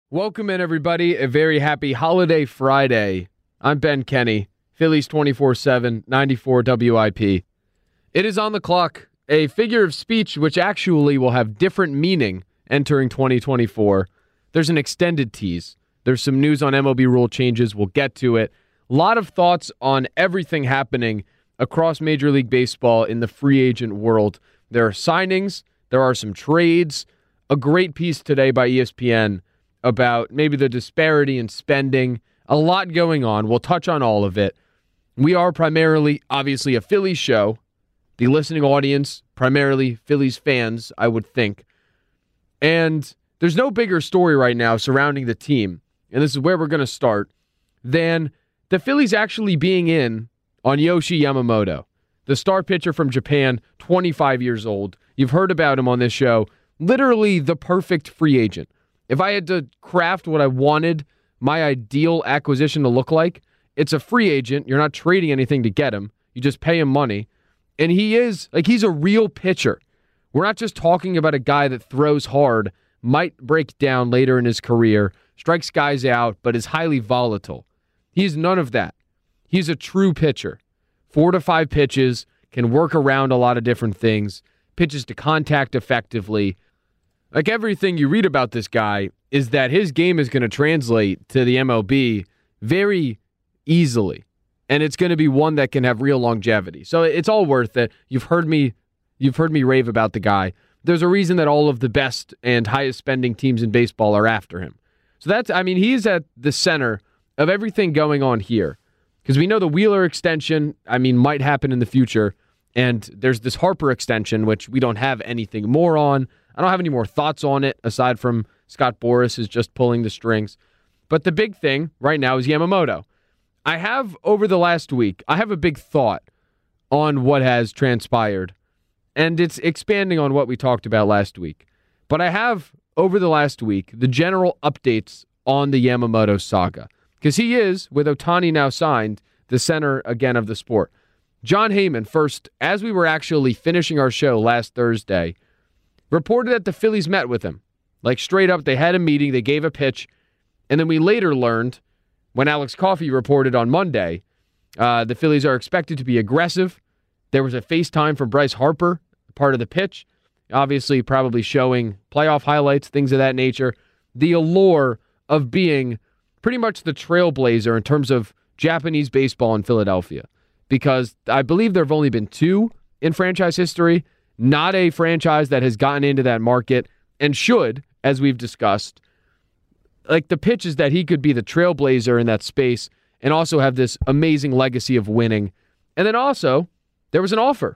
Welcome in, everybody. A very happy holiday Friday. I'm Ben Kenny, Phillies 24/7, 94 WIP. It is on the clock, a figure of speech which actually will have different meaning entering 2024. There's an extended tease. There's some news on MLB rule changes. We'll get to it. A lot of thoughts on everything happening across Major League Baseball in the free agent world. There are signings. There are some trades. A great piece today by ESPN about maybe the disparity in spending. A lot going on. We'll touch on all of it. We are primarily, obviously, a Phillies show. The listening audience, primarily Phillies fans, I would think. And there's no bigger story right now surrounding the team, and this is where we're going to start, than the Phillies actually being in on Yoshi Yamamoto, the star pitcher from Japan, 25 years old. You've heard about him on this show. Literally the perfect free agent. If I had to craft what I wanted my ideal acquisition to look like, it's a free agent. You're not trading anything to get him. You just pay him money. And he's a real pitcher. We're not just talking about a guy that throws hard, might break down later in his career, strikes guys out, but is highly volatile. He's none of that. He's a true pitcher. 4 to 5 pitches, can work around a lot of different things, pitches to contact effectively. Like everything you read about this guy is that his game is going to translate to the MLB very easily. And it's going to be one that can have real longevity. So it's all worth it. You've heard me rave about the guy. There's a reason that all of the best and highest spending teams in baseball are after him. So he's at the center of everything going on here. Because we know the Wheeler extension, might happen in the future. And there's this Harper extension, which we don't have anything more on. I don't have any more thoughts on it, aside from Scott Boras is just pulling the strings. But the big thing right now is Yamamoto. Over the last week, I have a big thought on what has transpired. And it's expanding on what we talked about last week. But I have, over the last week, the general updates on the Yamamoto saga. Because he is, with Ohtani now signed, the center, again, of the sport. Jon Heyman, first, as we were actually finishing our show last Thursday, reported that the Phillies met with him. Like, straight up, they had a meeting, they gave a pitch, and then we later learned, when Alex Coffey reported on Monday, the Phillies are expected to be aggressive. There was a FaceTime from Bryce Harper, part of the pitch, obviously probably showing playoff highlights, things of that nature. The allure of being pretty much the trailblazer in terms of Japanese baseball in Philadelphia. Because I believe there have only been 2 in franchise history. Not a franchise that has gotten into that market and should, as we've discussed. Like, the pitch is that he could be the trailblazer in that space and also have this amazing legacy of winning. And then also, there was an offer,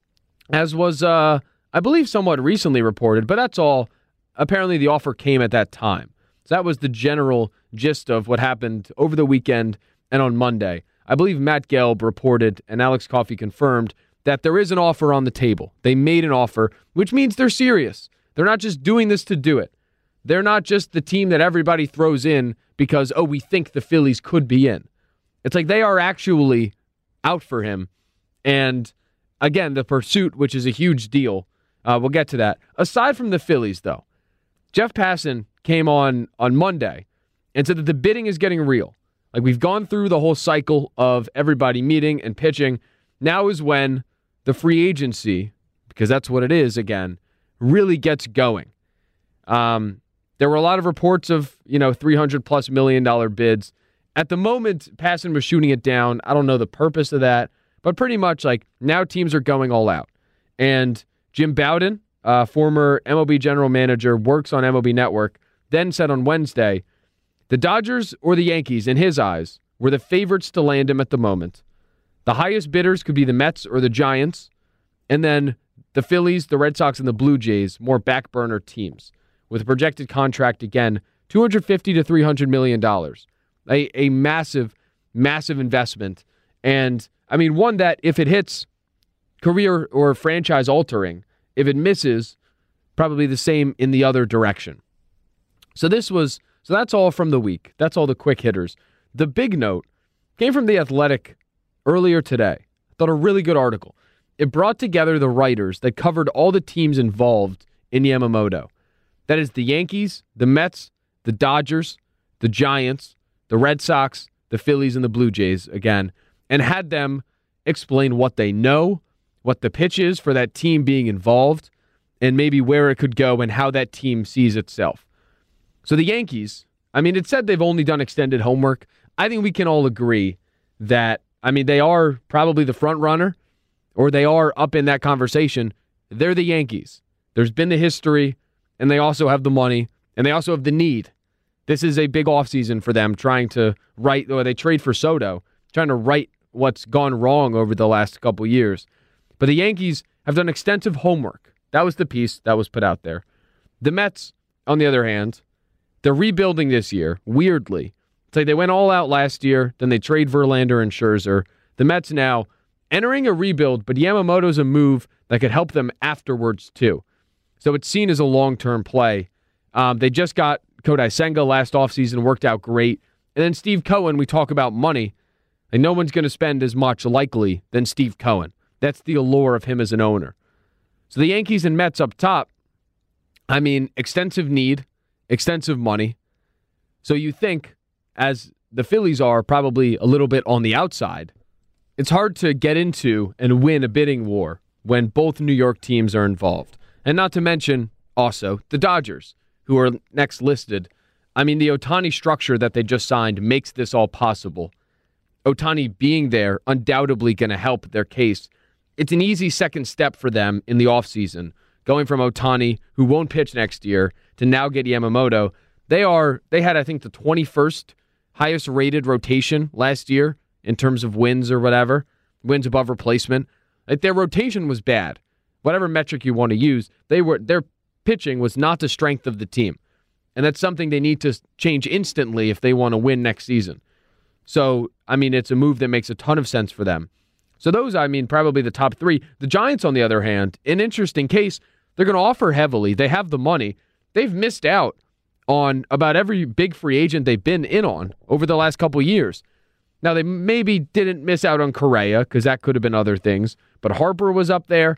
as was, I believe, somewhat recently reported, but that's all. Apparently, the offer came at that time. So that was the general gist of what happened over the weekend and on Monday. I believe Matt Gelb reported, and Alex Coffey confirmed, that there is an offer on the table. They made an offer, which means they're serious. They're not just doing this to do it. They're not just the team that everybody throws in because, we think the Phillies could be in. It's like they are actually out for him. And again, the pursuit, which is a huge deal. We'll get to that. Aside from the Phillies, though, Jeff Passan came on Monday and said that the bidding is getting real. Like, we've gone through the whole cycle of everybody meeting and pitching. Now is when the free agency, because that's what it is again, really gets going. There were a lot of reports of, $300+ million bids. At the moment, Passan was shooting it down. I don't know the purpose of that, but pretty much like now teams are going all out. And Jim Bowden, former MLB general manager, works on MLB Network, then said on Wednesday, the Dodgers or the Yankees, in his eyes, were the favorites to land him at the moment. The highest bidders could be the Mets or the Giants, and then the Phillies, the Red Sox, and the Blue Jays, more back burner teams, with a projected contract, again, $250 to $300 million. A massive, massive investment. And, one that, if it hits career or franchise altering, if it misses, probably the same in the other direction. So that's all from the week. That's all the quick hitters. The big note came from The Athletic earlier today. I thought a really good article. It brought together the writers that covered all the teams involved in Yamamoto. That is the Yankees, the Mets, the Dodgers, the Giants, the Red Sox, the Phillies, and the Blue Jays again, and had them explain what they know, what the pitch is for that team being involved, and maybe where it could go and how that team sees itself. So the Yankees, I mean, it said they've only done extended homework. I think we can all agree that, I mean, they are probably the front runner, or they are up in that conversation. They're the Yankees. There's been the history, and they also have the money, and they also have the need. This is a big offseason for them, trying to right, or they trade for Soto, trying to right what's gone wrong over the last couple years. But the Yankees have done extensive homework. That was the piece that was put out there. The Mets, on the other hand, they're rebuilding this year, weirdly. It's like they went all out last year, then they trade Verlander and Scherzer. The Mets now entering a rebuild, but Yamamoto's a move that could help them afterwards, too. So it's seen as a long-term play. They just got Kodai Senga last offseason, worked out great. And then Steve Cohen, we talk about money. And no one's going to spend as much likely than Steve Cohen. That's the allure of him as an owner. So the Yankees and Mets up top, I mean, extensive need, extensive money. So you think, as the Phillies are probably a little bit on the outside, it's hard to get into and win a bidding war when both New York teams are involved. And not to mention, also, the Dodgers, who are next listed. I mean, the Ohtani structure that they just signed makes this all possible. Ohtani being there, undoubtedly going to help their case. It's an easy second step for them in the offseason, going from Ohtani, who won't pitch next year, to now get Yamamoto. They had, I think, the 21st highest rated rotation last year in terms of wins or whatever, wins above replacement. Like, their rotation was bad. Whatever metric you want to use, their pitching was not the strength of the team. And that's something they need to change instantly if they want to win next season. So, I mean, it's a move that makes a ton of sense for them. So those, I mean, probably the top three. The Giants, on the other hand, an interesting case. They're going to offer heavily. They have the money. They've missed out on about every big free agent they've been in on over the last couple years. Now, they maybe didn't miss out on Correa, because that could have been other things. But Harper was up there.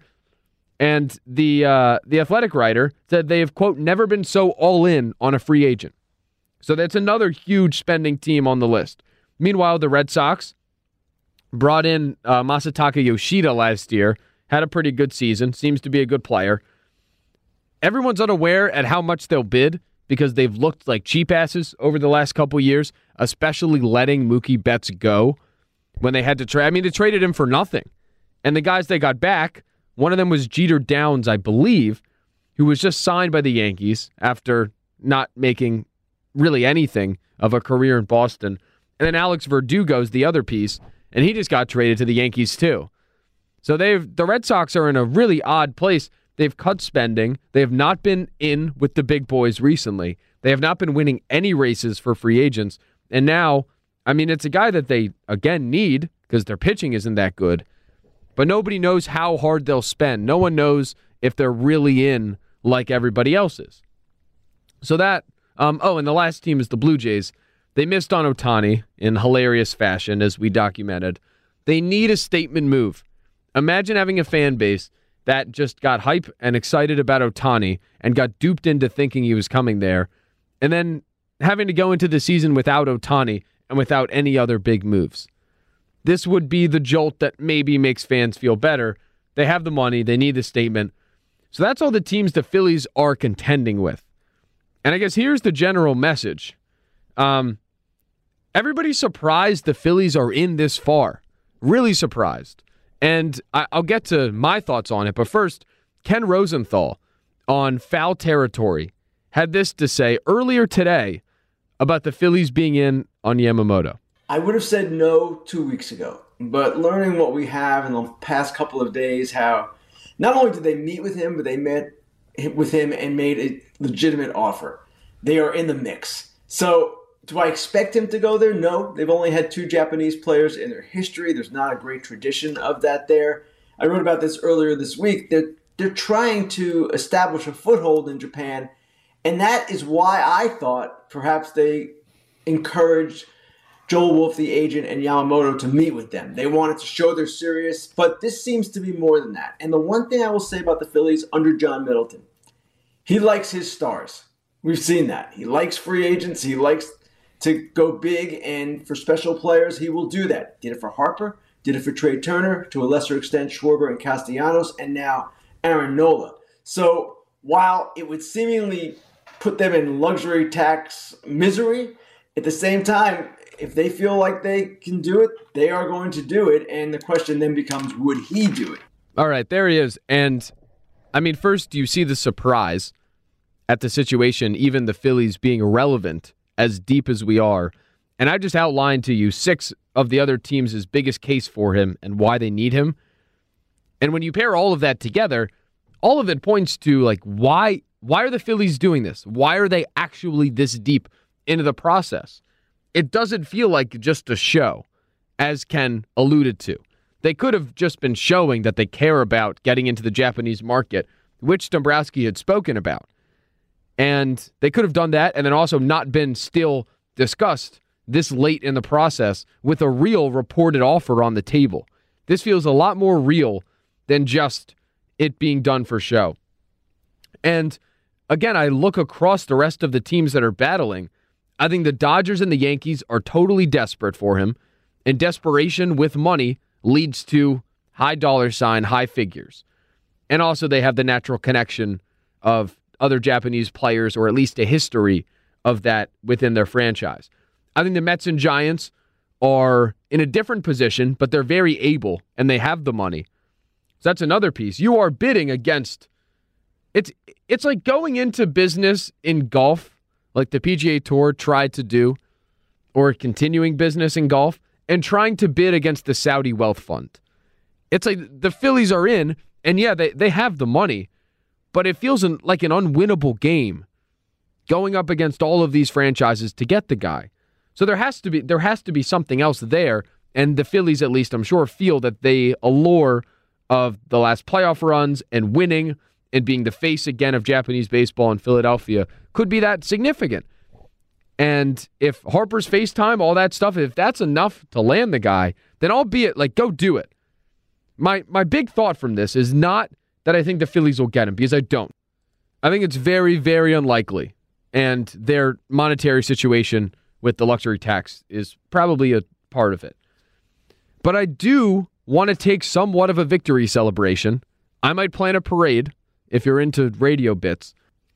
And the Athletic writer said they have, quote, never been so all in on a free agent. So that's another huge spending team on the list. Meanwhile, the Red Sox brought in Masataka Yoshida last year, had a pretty good season, seems to be a good player. Everyone's unaware at how much they'll bid because they've looked like cheap asses over the last couple years, especially letting Mookie Betts go when they had to trade. I mean, they traded him for nothing. And the guys they got back, one of them was Jeter Downs, I believe, who was just signed by the Yankees after not making really anything of a career in Boston. And then Alex Verdugo's the other piece, and he just got traded to the Yankees too. So the Red Sox are in a really odd place. They've cut spending. They have not been in with the big boys recently. They have not been winning any races for free agents. And now, I mean, it's a guy that they, again, need because their pitching isn't that good. But nobody knows how hard they'll spend. No one knows if they're really in like everybody else is. So that, and the last team is the Blue Jays. They missed on Ohtani in hilarious fashion, as we documented. They need a statement move. Imagine having a fan base that just got hype and excited about Ohtani and got duped into thinking he was coming there, and then having to go into the season without Ohtani and without any other big moves. This would be the jolt that maybe makes fans feel better. They have the money. They need the statement. So that's all the teams the Phillies are contending with. And I guess here's the general message. Everybody's surprised the Phillies are in this far. Really surprised. And I'll get to my thoughts on it. But first, Ken Rosenthal on Foul Territory had this to say earlier today about the Phillies being in on Yamamoto. I would have said no 2 weeks ago, but learning what we have in the past couple of days, how not only did they meet with him, but they met with him and made a legitimate offer. They are in the mix. So do I expect him to go there? No. They've only had 2 Japanese players in their history. There's not a great tradition of that there. I wrote about this earlier this week. They're trying to establish a foothold in Japan, and that is why I thought perhaps they encouraged Joel Wolf, the agent, and Yamamoto to meet with them. They wanted to show they're serious, but this seems to be more than that. And the one thing I will say about the Phillies under John Middleton, he likes his stars. We've seen that. He likes free agents. He likes to go big, and for special players, he will do that. Did it for Harper, did it for Trey Turner, to a lesser extent, Schwarber and Castellanos, and now Aaron Nola. So while it would seemingly put them in luxury tax misery, at the same time, if they feel like they can do it, they are going to do it. And the question then becomes, would he do it? All right, there he is. And, I mean, first, you see the surprise at the situation, even the Phillies being irrelevant as deep as we are. And I just outlined to you 6 of the other teams' biggest case for him and why they need him. And when you pair all of that together, all of it points to, like, why are the Phillies doing this? Why are they actually this deep into the process? It doesn't feel like just a show, as Ken alluded to. They could have just been showing that they care about getting into the Japanese market, which Dombrowski had spoken about. And they could have done that and then also not been still discussed this late in the process with a real reported offer on the table. This feels a lot more real than just it being done for show. And again, I look across the rest of the teams that are battling. I think the Dodgers and the Yankees are totally desperate for him, and desperation with money leads to high dollar sign, high figures. And also they have the natural connection of other Japanese players, or at least a history of that within their franchise. I think the Mets and Giants are in a different position, but they're very able and they have the money. So that's another piece. You are bidding against, it's like going into business in golf, like the PGA Tour tried to do, or continuing business in golf, and trying to bid against the Saudi Wealth Fund. It's like the Phillies are in, and yeah, they have the money, but it feels like an unwinnable game going up against all of these franchises to get the guy. So there has to be something else there, and the Phillies, at least I'm sure, feel that the allure of the last playoff runs and winning and being the face again of Japanese baseball in Philadelphia could be that significant. And if Harper's FaceTime, all that stuff, if that's enough to land the guy, then albeit, like, go do it. My big thought from this is not that I think the Phillies will get him, because I don't. I think it's very, very unlikely. And their monetary situation with the luxury tax is probably a part of it. But I do want to take somewhat of a victory celebration. I might plan a parade if you're into radio bits.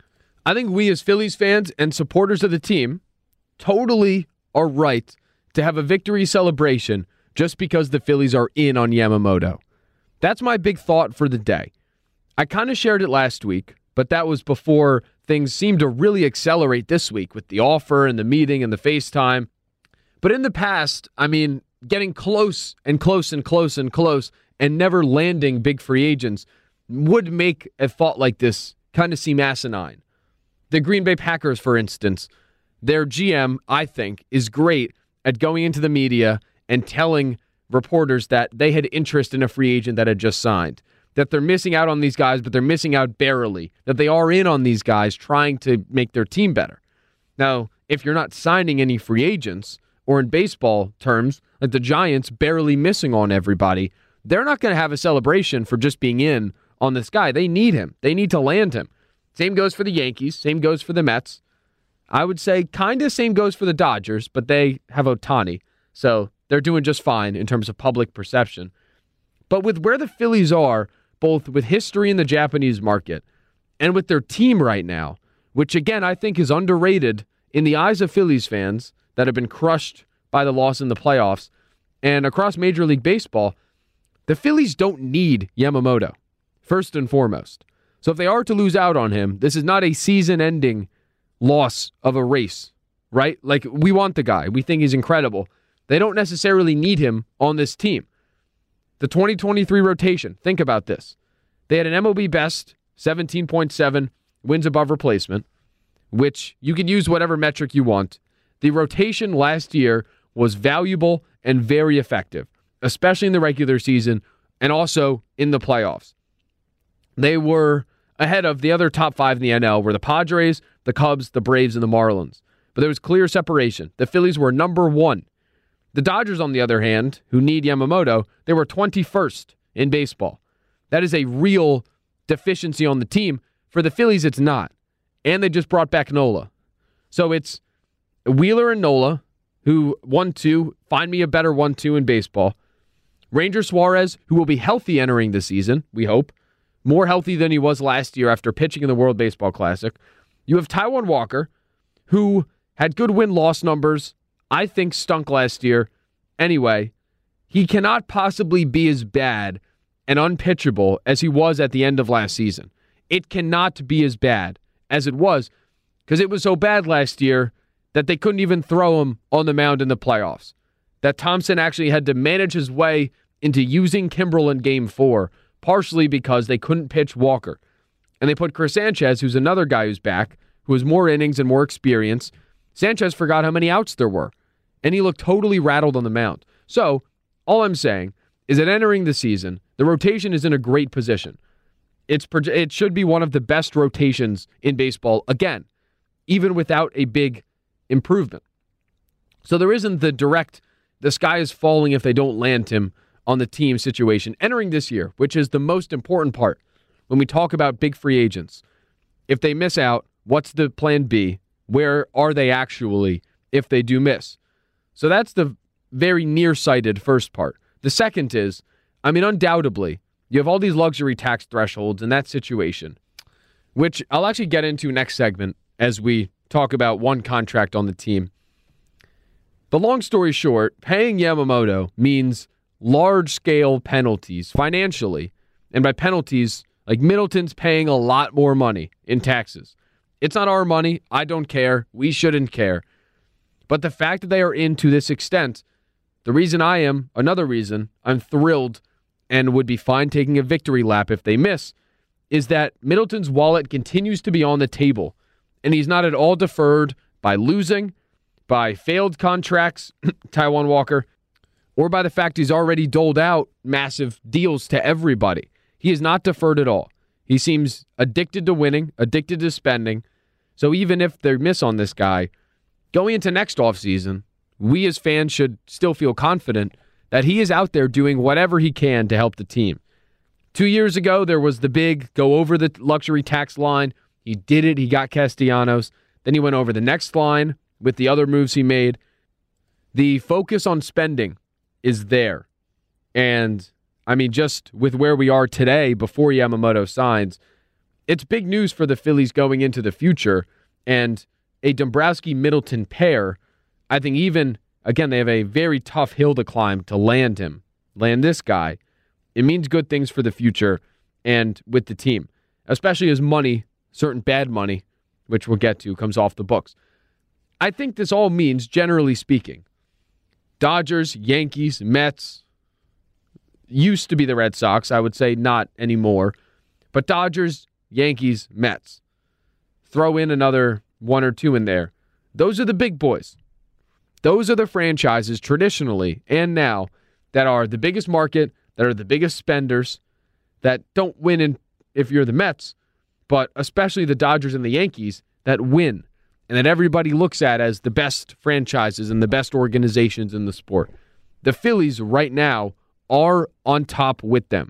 I think we as Phillies fans and supporters of the team totally are right to have a victory celebration just because the Phillies are in on Yamamoto. That's my big thought for the day. I kind of shared it last week, but that was before things seemed to really accelerate this week with the offer and the meeting and the FaceTime. But in the past, I mean, getting close and close and close and close and never landing big free agents would make a thought like this kind of seem asinine. The Green Bay Packers, for instance, their GM, I think, is great at going into the media and telling reporters that they had interest in a free agent that had just signed, that they're missing out on these guys, but they're missing out barely, that they are in on these guys trying to make their team better. Now, if you're not signing any free agents, or in baseball terms, like the Giants barely missing on everybody, they're not going to have a celebration for just being in on this guy. They need him. They need to land him. Same goes for the Yankees. Same goes for the Mets. I would say kind of same goes for the Dodgers, but they have Ohtani, so they're doing just fine in terms of public perception. But with where the Phillies are, both with history in the Japanese market and with their team right now, which again I think is underrated in the eyes of Phillies fans that have been crushed by the loss in the playoffs, and across Major League Baseball, the Phillies don't need Yamamoto, first and foremost. So if they are to lose out on him, this is not a season-ending loss of a race, right? Like, we want the guy. We think he's incredible. They don't necessarily need him on this team. The 2023 rotation, think about this. They had an MLB best, 17.7 wins above replacement, which you can use whatever metric you want. The rotation last year was valuable and very effective, especially in the regular season and also in the playoffs. They were ahead of the other top 5 in the NL, were the Padres, the Cubs, the Braves, and the Marlins. But there was clear separation. The Phillies were number 1. The Dodgers, on the other hand, who need Yamamoto, they were 21st in baseball. That is a real deficiency on the team. For the Phillies, it's not. and they just brought back Nola. So it's Wheeler and Nola, who 1-2, find me a better 1-2 in baseball. Ranger Suarez, who will be healthy entering the season, we hope. More healthy than he was last year after pitching in the World Baseball Classic. You have Taijuan Walker, who had good win-loss numbers, I think stunk last year. Anyway, he cannot possibly be as bad and unpitchable as he was at the end of last season. It cannot be as bad as it was, because it was so bad last year that they couldn't even throw him on the mound in the playoffs. That Thompson actually had to manage his way into using Kimbrel in Game 4, partially because they couldn't pitch Walker. And they put Chris Sanchez, who's another guy who's back, who has more innings and more experience. Sanchez forgot how many outs there were, and he looked totally rattled on the mound. So, all I'm saying is that entering the season, the rotation is in a great position. It should be one of the best rotations in baseball, again, even without a big improvement. So there isn't the sky is falling if they don't land him on the team situation entering this year, which is the most important part when we talk about big free agents. If they miss out, what's the plan B? Where are they actually if they do miss? So that's the very nearsighted first part. The second is, undoubtedly, you have all these luxury tax thresholds in that situation, which I'll actually get into next segment as we talk about one contract on the team. But long story short, paying Yamamoto means large-scale penalties financially. And by penalties, like Middleton's paying a lot more money in taxes. It's not our money. I don't care. We shouldn't care. But the fact that they are in to this extent, another reason I'm thrilled and would be fine taking a victory lap if they miss, is that Middleton's wallet continues to be on the table. And he's not at all deferred by losing, by failed contracts, Taijuan Walker, or by the fact he's already doled out massive deals to everybody. He is not deferred at all. He seems addicted to winning, addicted to spending. So even if they miss on this guy, going into next offseason, we as fans should still feel confident that he is out there doing whatever he can to help the team. 2 years ago, there was the big go over the luxury tax line. He did it. He got Castellanos. Then he went over the next line with the other moves he made. The focus on spending is there. And, just with where we are today before Yamamoto signs, it's big news for the Phillies going into the future. And a Dombrowski-Middleton pair, I think they have a very tough hill to climb to land this guy. It means good things for the future and with the team, especially as money, certain bad money, which we'll get to, comes off the books. I think this all means, generally speaking, Dodgers, Yankees, Mets, used to be the Red Sox, I would say not anymore, but Dodgers, Yankees, Mets. Throw in another one or two in there. Those are the big boys. Those are the franchises traditionally and now that are the biggest market, that are the biggest spenders, that don't win if you're the Mets, but especially the Dodgers and the Yankees that win and that everybody looks at as the best franchises and the best organizations in the sport. The Phillies right now are on top with them.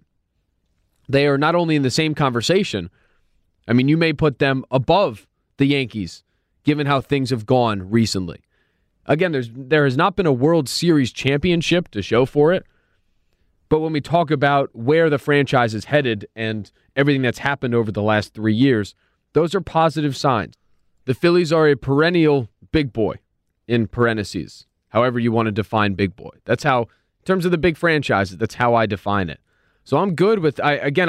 They are not only in the same conversation, you may put them above the Yankees, given how things have gone recently. Again, there has not been a World Series championship to show for it, but when we talk about where the franchise is headed and everything that's happened over the last 3 years, those are positive signs. The Phillies are a perennial big boy, in parentheses, however you want to define big boy. That's how, in terms of the big franchises, that's how I define it. So I'm good with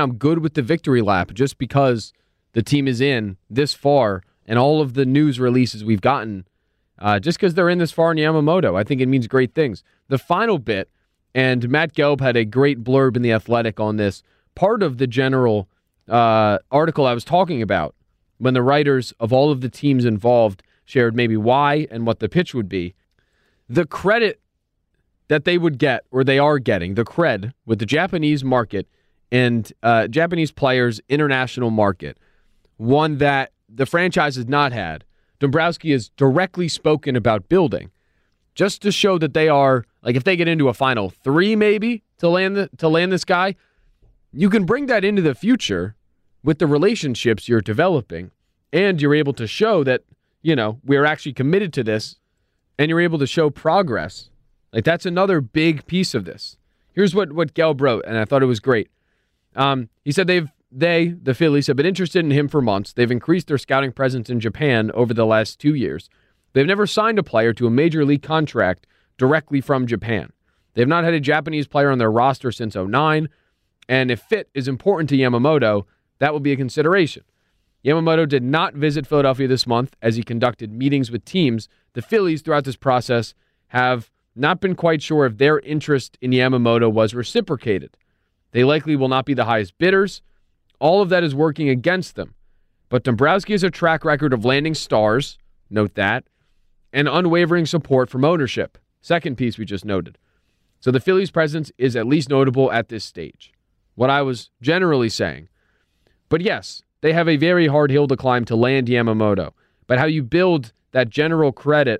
the victory lap just because the team is in this far and all of the news releases we've gotten, just because they're in this far in Yamamoto, I think it means great things. The final bit, and Matt Gelb had a great blurb in The Athletic on this, part of the general article I was talking about, when the writers of all of the teams involved shared maybe why and what the pitch would be, the credit that they would get, or they are getting, the cred with the Japanese market and Japanese players' international market, one that the franchise has not had. Dombrowski has directly spoken about building, just to show that they are, like, if they get into a final 3 maybe to land this guy, you can bring that into the future with the relationships you're developing and you're able to show that, we're actually committed to this, and you're able to show progress. Like, that's another big piece of this. Here's what Gelb wrote, and I thought it was great. He said the Phillies, have been interested in him for months. They've increased their scouting presence in Japan over the last 2 years. They've never signed a player to a major league contract directly from Japan. They've not had a Japanese player on their roster since 2009, and if fit is important to Yamamoto, that will be a consideration. Yamamoto did not visit Philadelphia this month as he conducted meetings with teams. The Phillies, throughout this process, have not been quite sure if their interest in Yamamoto was reciprocated. They likely will not be the highest bidders. All of that is working against them. But Dombrowski has a track record of landing stars, note that, and unwavering support from ownership. Second piece we just noted. So the Phillies' presence is at least notable at this stage. What I was generally saying. But yes, they have a very hard hill to climb to land Yamamoto. But how you build that general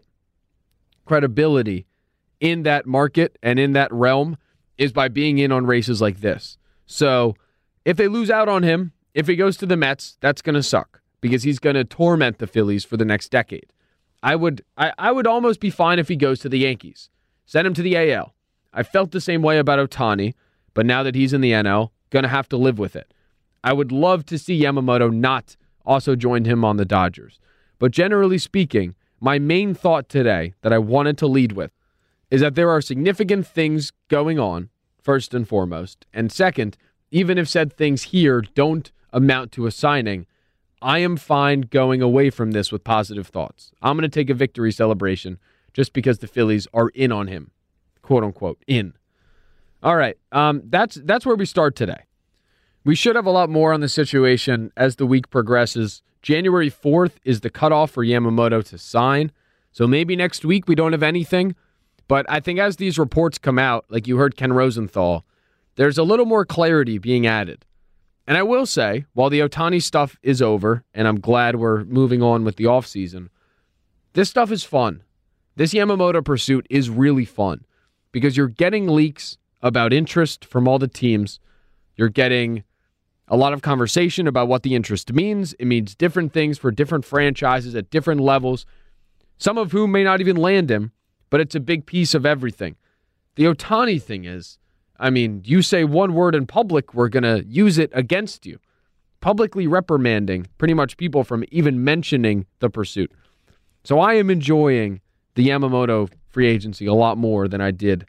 credibility in that market and in that realm is by being in on races like this. So if they lose out on him, if he goes to the Mets, that's going to suck because he's going to torment the Phillies for the next decade. I would almost be fine if he goes to the Yankees. Send him to the AL. I felt the same way about Ohtani, but now that he's in the NL, going to have to live with it. I would love to see Yamamoto not also join him on the Dodgers. But generally speaking, my main thought today that I wanted to lead with is that there are significant things going on, first and foremost. And second, even if said things here don't amount to a signing, I am fine going away from this with positive thoughts. I'm going to take a victory celebration just because the Phillies are in on him, quote unquote, in. All right, that's where we start today. We should have a lot more on the situation as the week progresses. January 4th is the cutoff for Yamamoto to sign. So maybe next week we don't have anything. But I think as these reports come out, like you heard Ken Rosenthal, there's a little more clarity being added. And I will say, while the Ohtani stuff is over, and I'm glad we're moving on with the offseason, this stuff is fun. This Yamamoto pursuit is really fun because you're getting leaks about interest from all the teams. You're getting a lot of conversation about what the interest means. It means different things for different franchises at different levels, some of whom may not even land him, but it's a big piece of everything. The Ohtani thing is, you say one word in public, we're going to use it against you. Publicly reprimanding pretty much people from even mentioning the pursuit. So I am enjoying the Yamamoto free agency a lot more than I did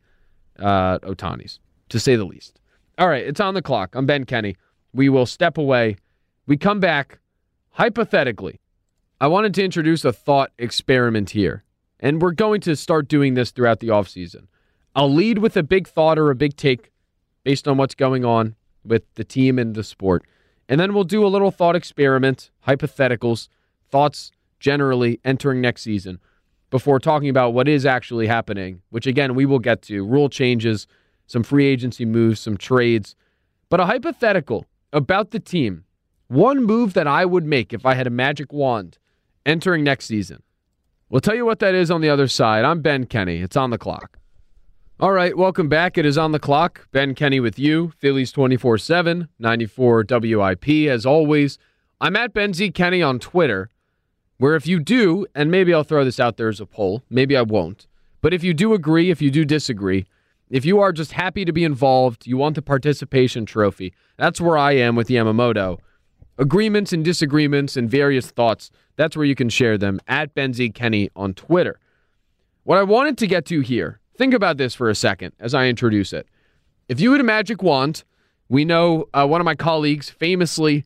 Ohtani's, to say the least. All right, it's on the clock. I'm Ben Kenny. We will step away. We come back, hypothetically. I wanted to introduce a thought experiment here, and we're going to start doing this throughout the offseason. I'll lead with a big thought or a big take based on what's going on with the team and the sport, and then we'll do a little thought experiment, hypotheticals, thoughts generally entering next season before talking about what is actually happening, which, again, we will get to. Rule changes, some free agency moves, some trades, but a hypothetical about the team. One move that I would make if I had a magic wand entering next season. We'll tell you what that is on the other side. I'm Ben Kenny. It's on the clock. All right, welcome back. It is on the clock. Ben Kenny with you, Phillies 24/7, 94 WIP. As always, I'm at Ben Z Kenny on Twitter, where if you do, and maybe I'll throw this out there as a poll, maybe I won't, but if you do agree, if you do disagree, if you are just happy to be involved, you want the participation trophy, that's where I am with Yamamoto. Agreements and disagreements and various thoughts, that's where you can share them, at Ben Z Kenny on Twitter. What I wanted to get to here, think about this for a second as I introduce it. If you had a magic wand, we know one of my colleagues famously,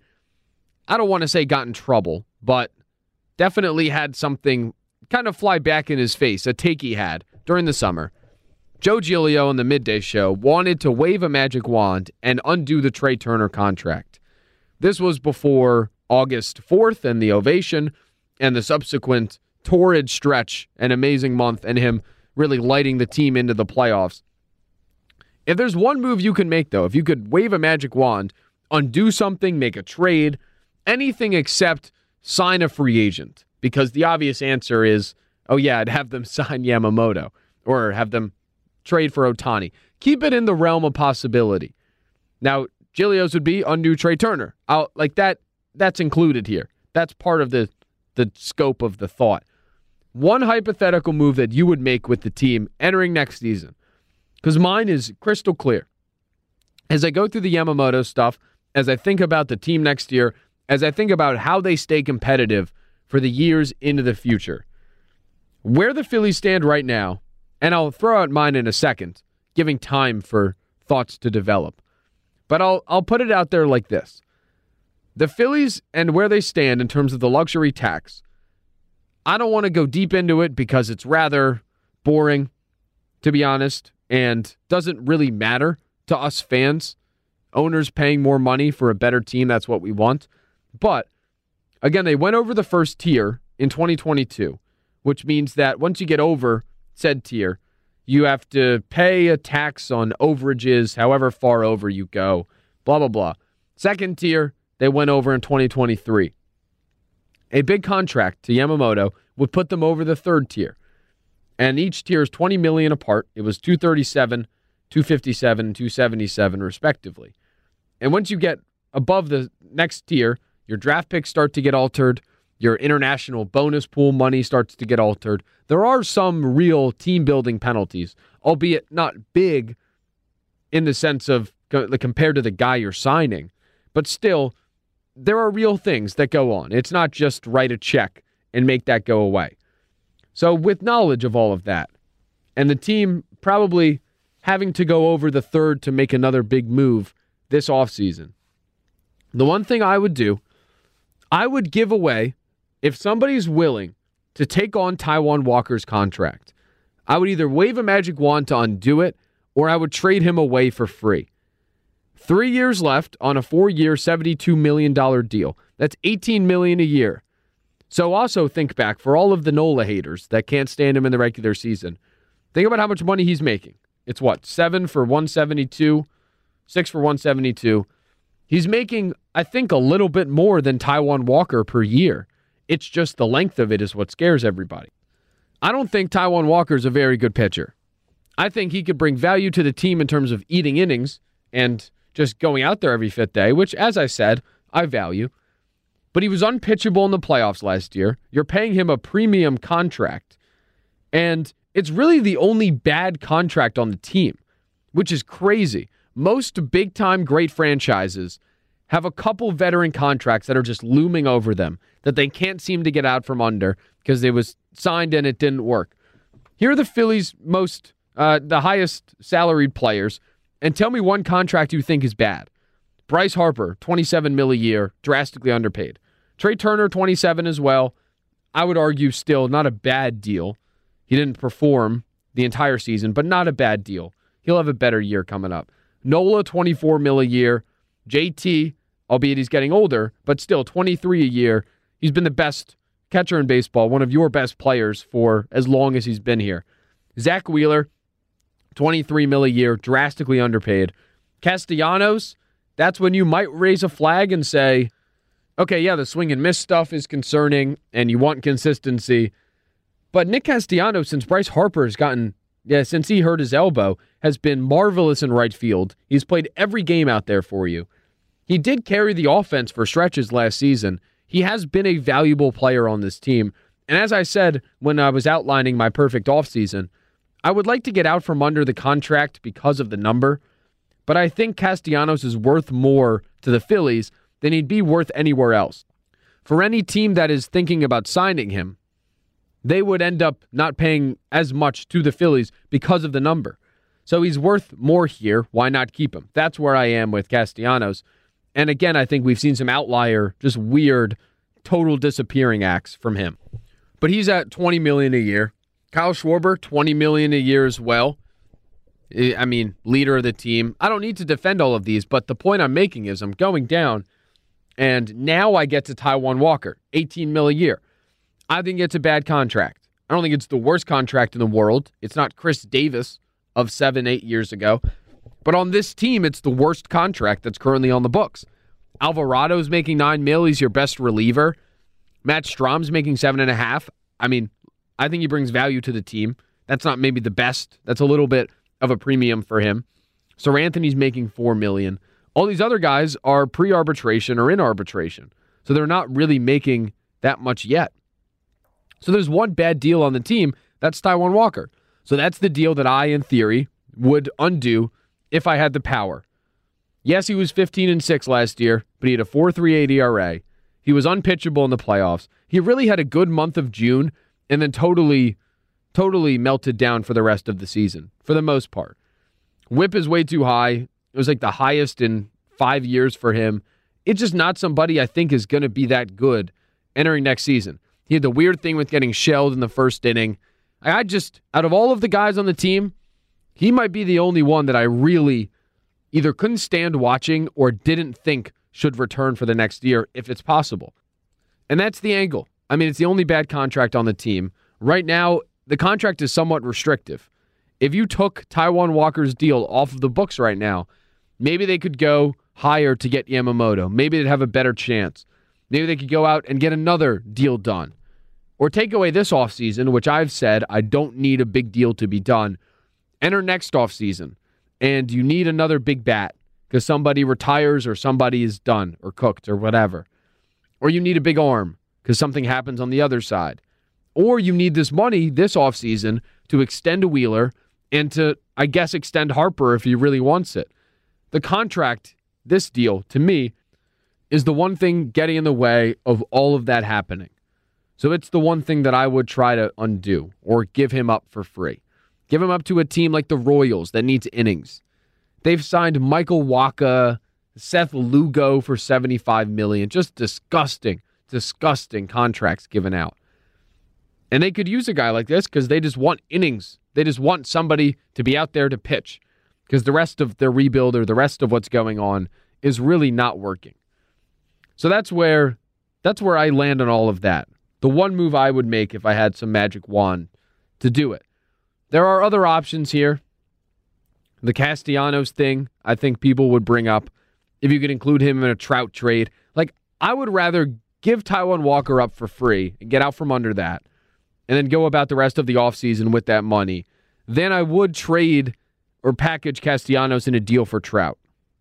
I don't want to say got in trouble, but definitely had something kind of fly back in his face, a take he had during the summer. Joe Giglio on the Midday Show wanted to wave a magic wand and undo the Trey Turner contract. This was before August 4th and the ovation and the subsequent torrid stretch, an amazing month, and him really lighting the team into the playoffs. If there's one move you can make, though, if you could wave a magic wand, undo something, make a trade, anything except sign a free agent, because the obvious answer is, oh yeah, I'd have them sign Yamamoto or have them trade for Ohtani. Keep it in the realm of possibility. Now, Giglio's would be undo Trey Turner. That's included here. That's part of the scope of the thought. One hypothetical move that you would make with the team entering next season, because mine is crystal clear. As I go through the Yamamoto stuff, as I think about the team next year, as I think about how they stay competitive for the years into the future, where the Phillies stand right now, and I'll throw out mine in a second, giving time for thoughts to develop. But I'll put it out there like this. The Phillies and where they stand in terms of the luxury tax, I don't want to go deep into it because it's rather boring, to be honest, and doesn't really matter to us fans. Owners paying more money for a better team, that's what we want. But, again, they went over the first tier in 2022, which means that once you get over said tier, you have to pay a tax on overages, however far over you go, blah, blah, blah. Second tier, they went over in 2023. A big contract to Yamamoto would put them over the third tier. And each tier is $20 million apart. It was $237, $257, and $277, respectively. And once you get above the next tier, your draft picks start to get altered. Your international bonus pool money starts to get altered. There are some real team-building penalties, albeit not big in the sense of compared to the guy you're signing. But still, there are real things that go on. It's not just write a check and make that go away. So with knowledge of all of that, and the team probably having to go over the third to make another big move this offseason, the one thing I would do, I would give away, if somebody's willing to take on Taijuan Walker's contract, I would either wave a magic wand to undo it, or I would trade him away for free. 3 years left on a 4-year, $72 million deal. That's $18 million a year. So also think back, for all of the Nola haters that can't stand him in the regular season, think about how much money he's making. It's what, 7 for 172, 6 for 172. He's making, I think, a little bit more than Taijuan Walker per year. It's just the length of it is what scares everybody. I don't think Taijuan Walker is a very good pitcher. I think he could bring value to the team in terms of eating innings and just going out there every fifth day, which, as I said, I value. But he was unpitchable in the playoffs last year. You're paying him a premium contract. And it's really the only bad contract on the team, which is crazy. Most big-time great franchises have a couple veteran contracts that are just looming over them that they can't seem to get out from under because it was signed and it didn't work. Here are the Phillies' the highest salaried players, and tell me one contract you think is bad. Bryce Harper, $27 million a year, drastically underpaid. Trey Turner, $27 as well. I would argue still not a bad deal. He didn't perform the entire season, but not a bad deal. He'll have a better year coming up. Nola, $24 million a year. JT, albeit he's getting older, but still $23 a year. He's been the best catcher in baseball, one of your best players for as long as he's been here. Zach Wheeler, $23 million a year, drastically underpaid. Castellanos, that's when you might raise a flag and say, okay, yeah, the swing and miss stuff is concerning and you want consistency. But Nick Castellanos, since Bryce Harper has since he hurt his elbow, has been marvelous in right field. He's played every game out there for you. He did carry the offense for stretches last season. He has been a valuable player on this team. And as I said when I was outlining my perfect offseason, I would like to get out from under the contract because of the number, but I think Castellanos is worth more to the Phillies than he'd be worth anywhere else. For any team that is thinking about signing him, they would end up not paying as much to the Phillies because of the number. So he's worth more here. Why not keep him? That's where I am with Castellanos. And again, I think we've seen some outlier, just weird, total disappearing acts from him. But he's at $20 million a year. Kyle Schwarber, $20 million a year as well. I mean, leader of the team. I don't need to defend all of these, but the point I'm making is I'm going down, and now I get to Taijuan Walker, $18 million a year. I think it's a bad contract. I don't think it's the worst contract in the world. It's not Chris Davis of 7-8 years ago. But on this team, it's the worst contract that's currently on the books. Alvarado's making $9 million. He's your best reliever. Matt Strom's making $7.5 million. I think he brings value to the team. That's not maybe the best. That's a little bit of a premium for him. Sir Anthony's making $4 million. All these other guys are pre-arbitration or in arbitration. So they're not really making that much yet. So there's one bad deal on the team. That's Taijuan Walker. So that's the deal that I, in theory, would undo if I had the power. Yes, he was 15-6 last year, but he had a 4.38 ERA. He was unpitchable in the playoffs. He really had a good month of June and then totally melted down for the rest of the season, for the most part. WHIP is way too high. It was like the highest in 5 years for him. It's just not somebody I think is going to be that good entering next season. He had the weird thing with getting shelled in the first inning. I just, out of all of the guys on the team, he might be the only one that I really either couldn't stand watching or didn't think should return for the next year if it's possible. And that's the angle. I mean, it's the only bad contract on the team. Right now, the contract is somewhat restrictive. If you took Taijuan Walker's deal off of the books right now, maybe they could go higher to get Yamamoto. Maybe they'd have a better chance. Maybe they could go out and get another deal done. Or take away this offseason, which I've said I don't need a big deal to be done. Enter next offseason, and you need another big bat because somebody retires or somebody is done or cooked or whatever. Or you need a big arm because something happens on the other side. Or you need this money this offseason to extend a Wheeler and to, I guess, extend Harper if he really wants it. The contract, this deal, to me, is the one thing getting in the way of all of that happening. So it's the one thing that I would try to undo or give him up for free. Give him up to a team like the Royals that needs innings. They've signed Michael Wacha, Seth Lugo for $75 million. Just disgusting contracts given out. And they could use a guy like this because they just want innings. They just want somebody to be out there to pitch because the rest of their rebuild or the rest of what's going on is really not working. So that's where I land on all of that. The one move I would make if I had some magic wand to do it. There are other options here. The Castellanos thing, I think people would bring up if you could include him in a Trout trade. Like, I would rather give Taijuan Walker up for free and get out from under that and then go about the rest of the offseason with that money than I would trade or package Castellanos in a deal for Trout.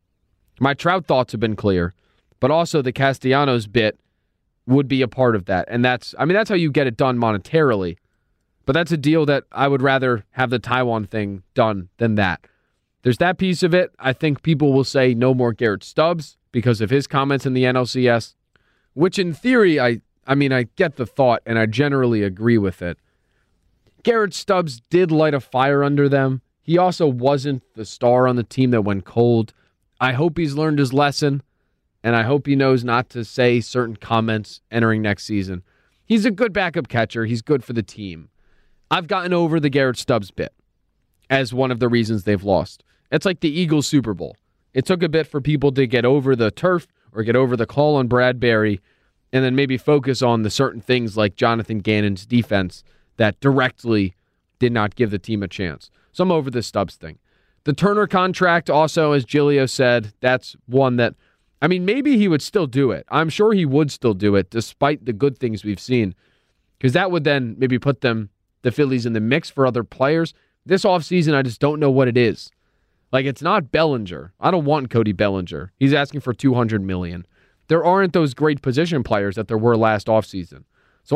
My Trout thoughts have been clear, but also the Castellanos bit would be a part of that. And that's how you get it done monetarily. But that's a deal that I would rather have the Taijuan thing done than that. There's that piece of it. I think people will say no more Garrett Stubbs because of his comments in the NLCS, which in theory, I get the thought and I generally agree with it. Garrett Stubbs did light a fire under them. He also wasn't the star on the team that went cold. I hope he's learned his lesson. And I hope he knows not to say certain comments entering next season. He's a good backup catcher. He's good for the team. I've gotten over the Garrett Stubbs bit as one of the reasons they've lost. It's like the Eagles Super Bowl. It took a bit for people to get over the turf or get over the call on Bradbury and then maybe focus on the certain things like Jonathan Gannon's defense that directly did not give the team a chance. So I'm over the Stubbs thing. The Turner contract also, as Giglio said, that's one that maybe he would still do it. I'm sure he would still do it, despite the good things we've seen. Because that would then maybe put the Phillies in the mix for other players. This offseason, I just don't know what it is. Like, it's not Bellinger. I don't want Cody Bellinger. He's asking for $200 million. There aren't those great position players that there were last offseason. So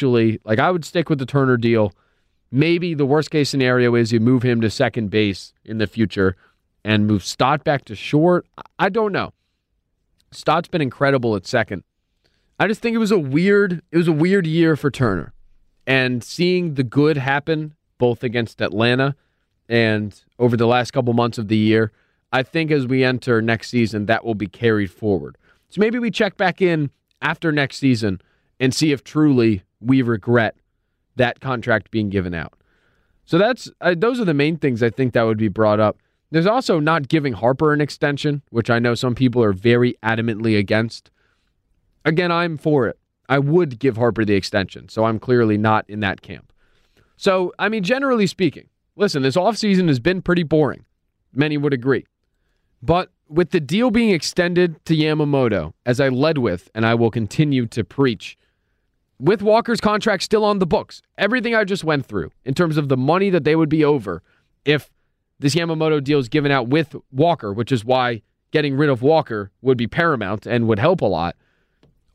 I would stick with the Turner deal. Maybe the worst-case scenario is you move him to second base in the future and move Stott back to short. I don't know. Stott's been incredible at second. I just think it was a weird year for Turner. And seeing the good happen both against Atlanta and over the last couple months of the year, I think as we enter next season, that will be carried forward. So maybe we check back in after next season and see if truly we regret that contract being given out. So those are the main things I think that would be brought up. There's also not giving Harper an extension, which I know some people are very adamantly against. Again, I'm for it. I would give Harper the extension, so I'm clearly not in that camp. So, generally speaking, listen, this offseason has been pretty boring. Many would agree. But with the deal being extended to Yamamoto, as I led with, and I will continue to preach, with Walker's contract still on the books, everything I just went through in terms of the money that they would be over if this Yamamoto deal is given out with Walker, which is why getting rid of Walker would be paramount and would help a lot.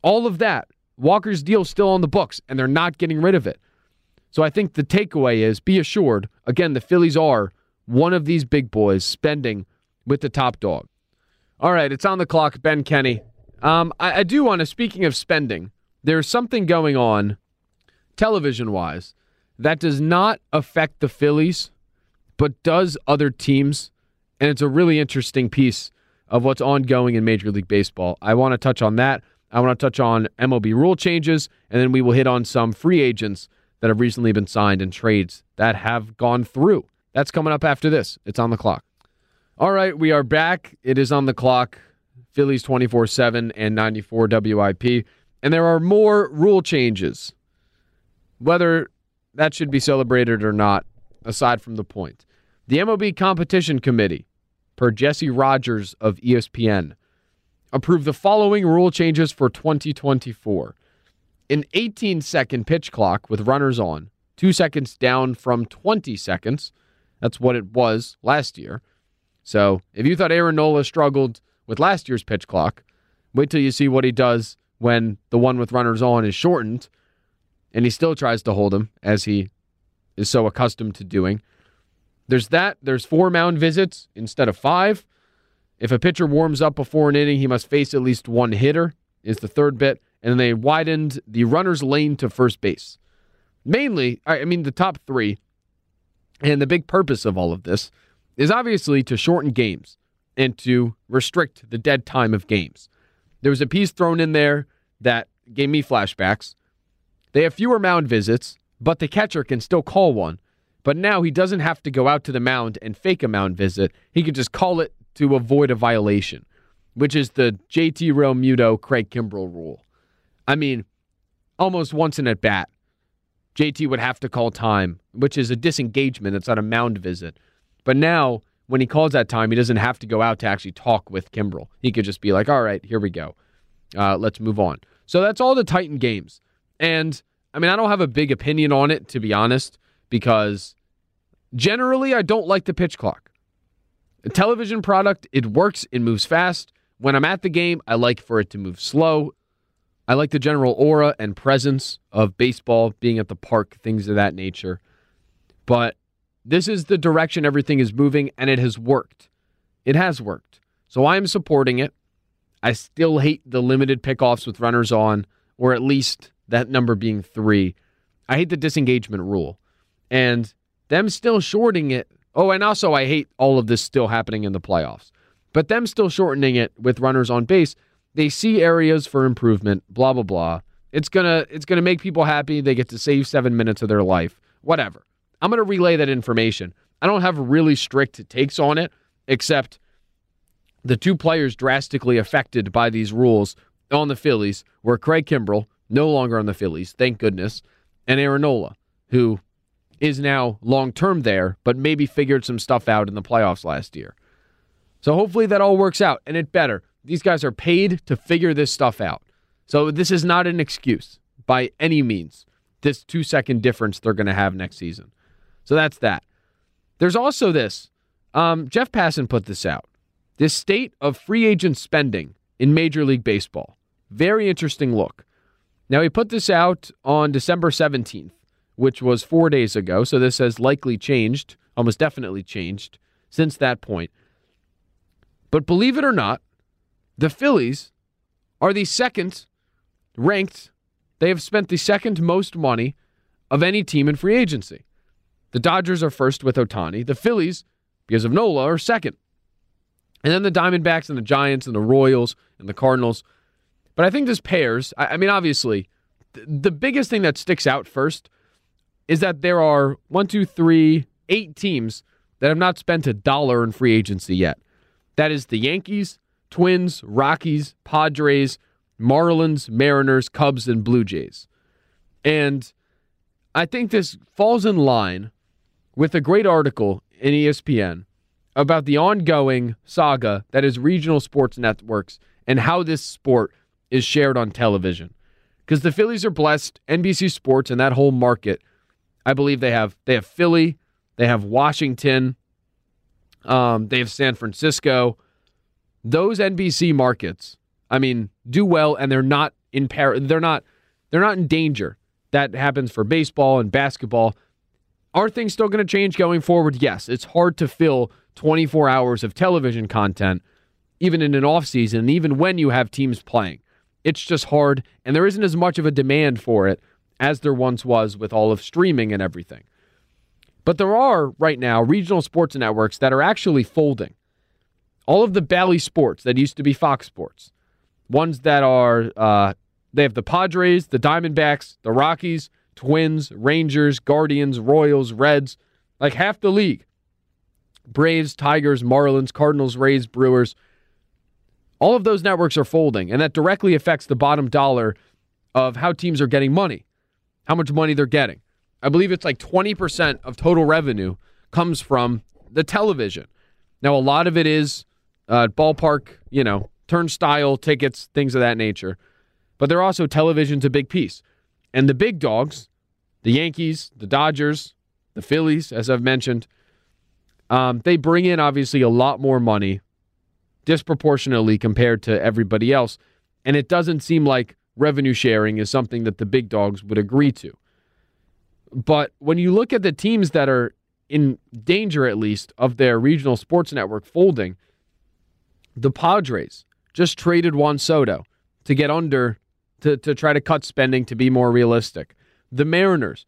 All of that. Walker's deal still on the books, and they're not getting rid of it. So I think the takeaway is, be assured, again, the Phillies are one of these big boys spending with the top dog. All right, it's on the clock, Ben Kenny. I do want to, speaking of spending, there's something going on television-wise that does not affect the Phillies, but does other teams, and it's a really interesting piece of what's ongoing in Major League Baseball. I want to touch on that. I want to touch on MLB rule changes, and then we will hit on some free agents that have recently been signed and trades that have gone through. That's coming up after this. It's on the clock. All right, we are back. It is on the clock. Phillies 24/7 and 94 WIP. And there are more rule changes. Whether that should be celebrated or not, aside from the point. The MLB Competition Committee, per Jesse Rogers of ESPN, approved the following rule changes for 2024. An 18-second pitch clock with runners on, 2 seconds down from 20 seconds. That's what it was last year. So if you thought Aaron Nola struggled with last year's pitch clock, wait till you see what he does when the one with runners on is shortened, and he still tries to hold him, as he is so accustomed to doing. There's that. There's 4 mound visits instead of 5. If a pitcher warms up before an inning, he must face at least one hitter, is the third bit. And then they widened the runner's lane to first base. Mainly, the top 3, and the big purpose of all of this is obviously to shorten games and to restrict the dead time of games. There was a piece thrown in there that gave me flashbacks. They have fewer mound visits, but the catcher can still call one. But now he doesn't have to go out to the mound and fake a mound visit. He can just call it to avoid a violation, which is the JT Realmuto, Craig Kimbrell rule. Almost once in at bat, JT would have to call time, which is a disengagement. It's not a mound visit. But now, when he calls that time, he doesn't have to go out to actually talk with Kimbrell. He could just be like, all right, here we go. Let's move on. So that's all the Titan games. And, I don't have a big opinion on it, to be honest, because generally I don't like the pitch clock. A television product, it works, it moves fast. When I'm at the game, I like for it to move slow. I like the general aura and presence of baseball, being at the park, things of that nature. But this is the direction everything is moving, and it has worked. It has worked. So I am supporting it. I still hate the limited pickoffs with runners on, or at least that number being 3. I hate the disengagement rule. And them still shorting it. Oh, and also I hate all of this still happening in the playoffs. But them still shortening it with runners on base, they see areas for improvement, blah, blah, blah. It's gonna make people happy. They get to save 7 minutes of their life. Whatever. I'm going to relay that information. I don't have really strict takes on it, except the 2 players drastically affected by these rules on the Phillies were Craig Kimbrell, no longer on the Phillies, thank goodness, and Aaron Nola, who is now long-term there, but maybe figured some stuff out in the playoffs last year. So hopefully that all works out, and it better. These guys are paid to figure this stuff out. So this is not an excuse by any means, this 2-second difference they're going to have next season. So that's that. There's also this. Jeff Passan put this out. This state of free agent spending in Major League Baseball. Very interesting look. Now, he put this out on December 17th, which was 4 days ago. So this has likely changed, almost definitely changed since that point. But believe it or not, the Phillies are the second ranked. They have spent the second most money of any team in free agency. The Dodgers are first with Ohtani. The Phillies, because of Nola, are second. And then the Diamondbacks and the Giants and the Royals and the Cardinals. But I think this pairs. Obviously, the biggest thing that sticks out first is that there are 8 teams that have not spent $1 in free agency yet. That is the Yankees, Twins, Rockies, Padres, Marlins, Mariners, Cubs, and Blue Jays. And I think this falls in line with a great article in ESPN about the ongoing saga that is regional sports networks and how this sport is shared on television. Because the Phillies are blessed, NBC Sports and that whole market, I believe they have Philly, they have Washington, they have San Francisco. Those NBC markets, do well, and they're not they're not in danger. That happens for baseball and basketball. Are things still going to change going forward? Yes. It's hard to fill 24 hours of television content, even in an offseason, even when you have teams playing. It's just hard, and there isn't as much of a demand for it as there once was with all of streaming and everything. But there are, right now, regional sports networks that are actually folding. All of the Bally Sports that used to be Fox Sports, ones that are, they have the Padres, the Diamondbacks, the Rockies, Twins, Rangers, Guardians, Royals, Reds, like half the league. Braves, Tigers, Marlins, Cardinals, Rays, Brewers. All of those networks are folding, and that directly affects the bottom dollar of how teams are getting money, how much money they're getting. I believe it's like 20% of total revenue comes from the television. Now, a lot of it is ballpark, turnstile tickets, things of that nature. But they're also television's a big piece. And the big dogs, the Yankees, the Dodgers, the Phillies, as I've mentioned, they bring in obviously a lot more money disproportionately compared to everybody else. And it doesn't seem like revenue sharing is something that the big dogs would agree to. But when you look at the teams that are in danger, at least, of their regional sports network folding, the Padres just traded Juan Soto to get under, to try to cut spending to be more realistic. The Mariners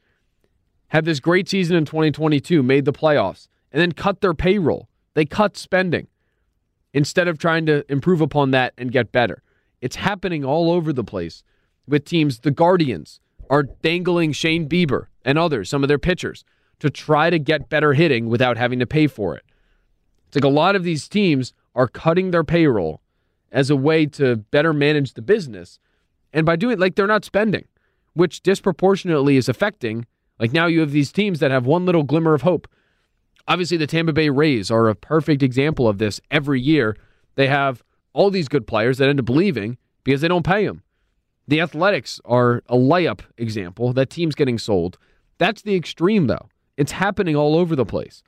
had this great season in 2022, made the playoffs, and then cut their payroll. They cut spending instead of trying to improve upon that and get better. It's happening all over the place with teams. The Guardians are dangling Shane Bieber and others, some of their pitchers, to try to get better hitting without having to pay for it. It's like a lot of these teams are cutting their payroll as a way to better manage the business. And by doing it, like, they're not spending, which disproportionately is affecting. Like, now you have these teams that have one little glimmer of hope. Obviously, the Tampa Bay Rays are a perfect example of this. Every year, they have all these good players that end up leaving because they don't pay them. The Athletics are a layup example. That team's getting sold. That's the extreme, though. It's happening all over the place.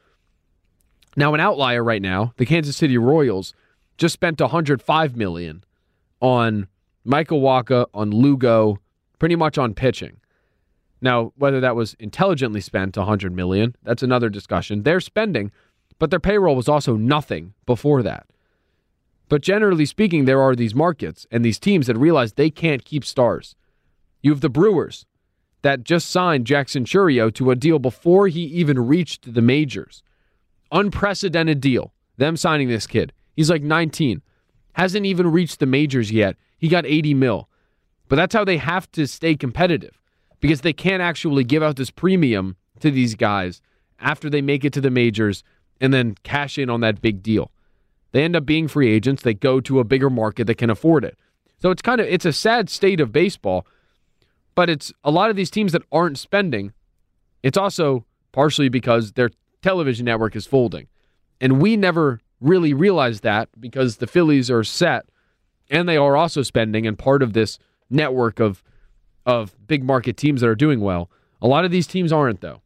Now, an outlier right now, the Kansas City Royals just spent $105 million on Michael Wacha, on Lugo, pretty much on pitching. Now, whether that was intelligently spent, $100 million, that's another discussion. They're spending, but their payroll was also nothing before that. But generally speaking, there are these markets and these teams that realize they can't keep stars. You have the Brewers that just signed Jackson Chourio to a deal before he even reached the majors. Unprecedented deal, them signing this kid. He's like 19. Hasn't even reached the majors yet. He got $80 million. But that's how they have to stay competitive, because they can't actually give out this premium to these guys after they make it to the majors and then cash in on that big deal. They end up being free agents. They go to a bigger market that can afford it. So it's a sad state of baseball, but it's a lot of these teams that aren't spending. It's also partially because their television network is folding. And we never really realized that because the Phillies are set and they are also spending, and part of this network of big market teams that are doing well. A lot of these teams aren't, though.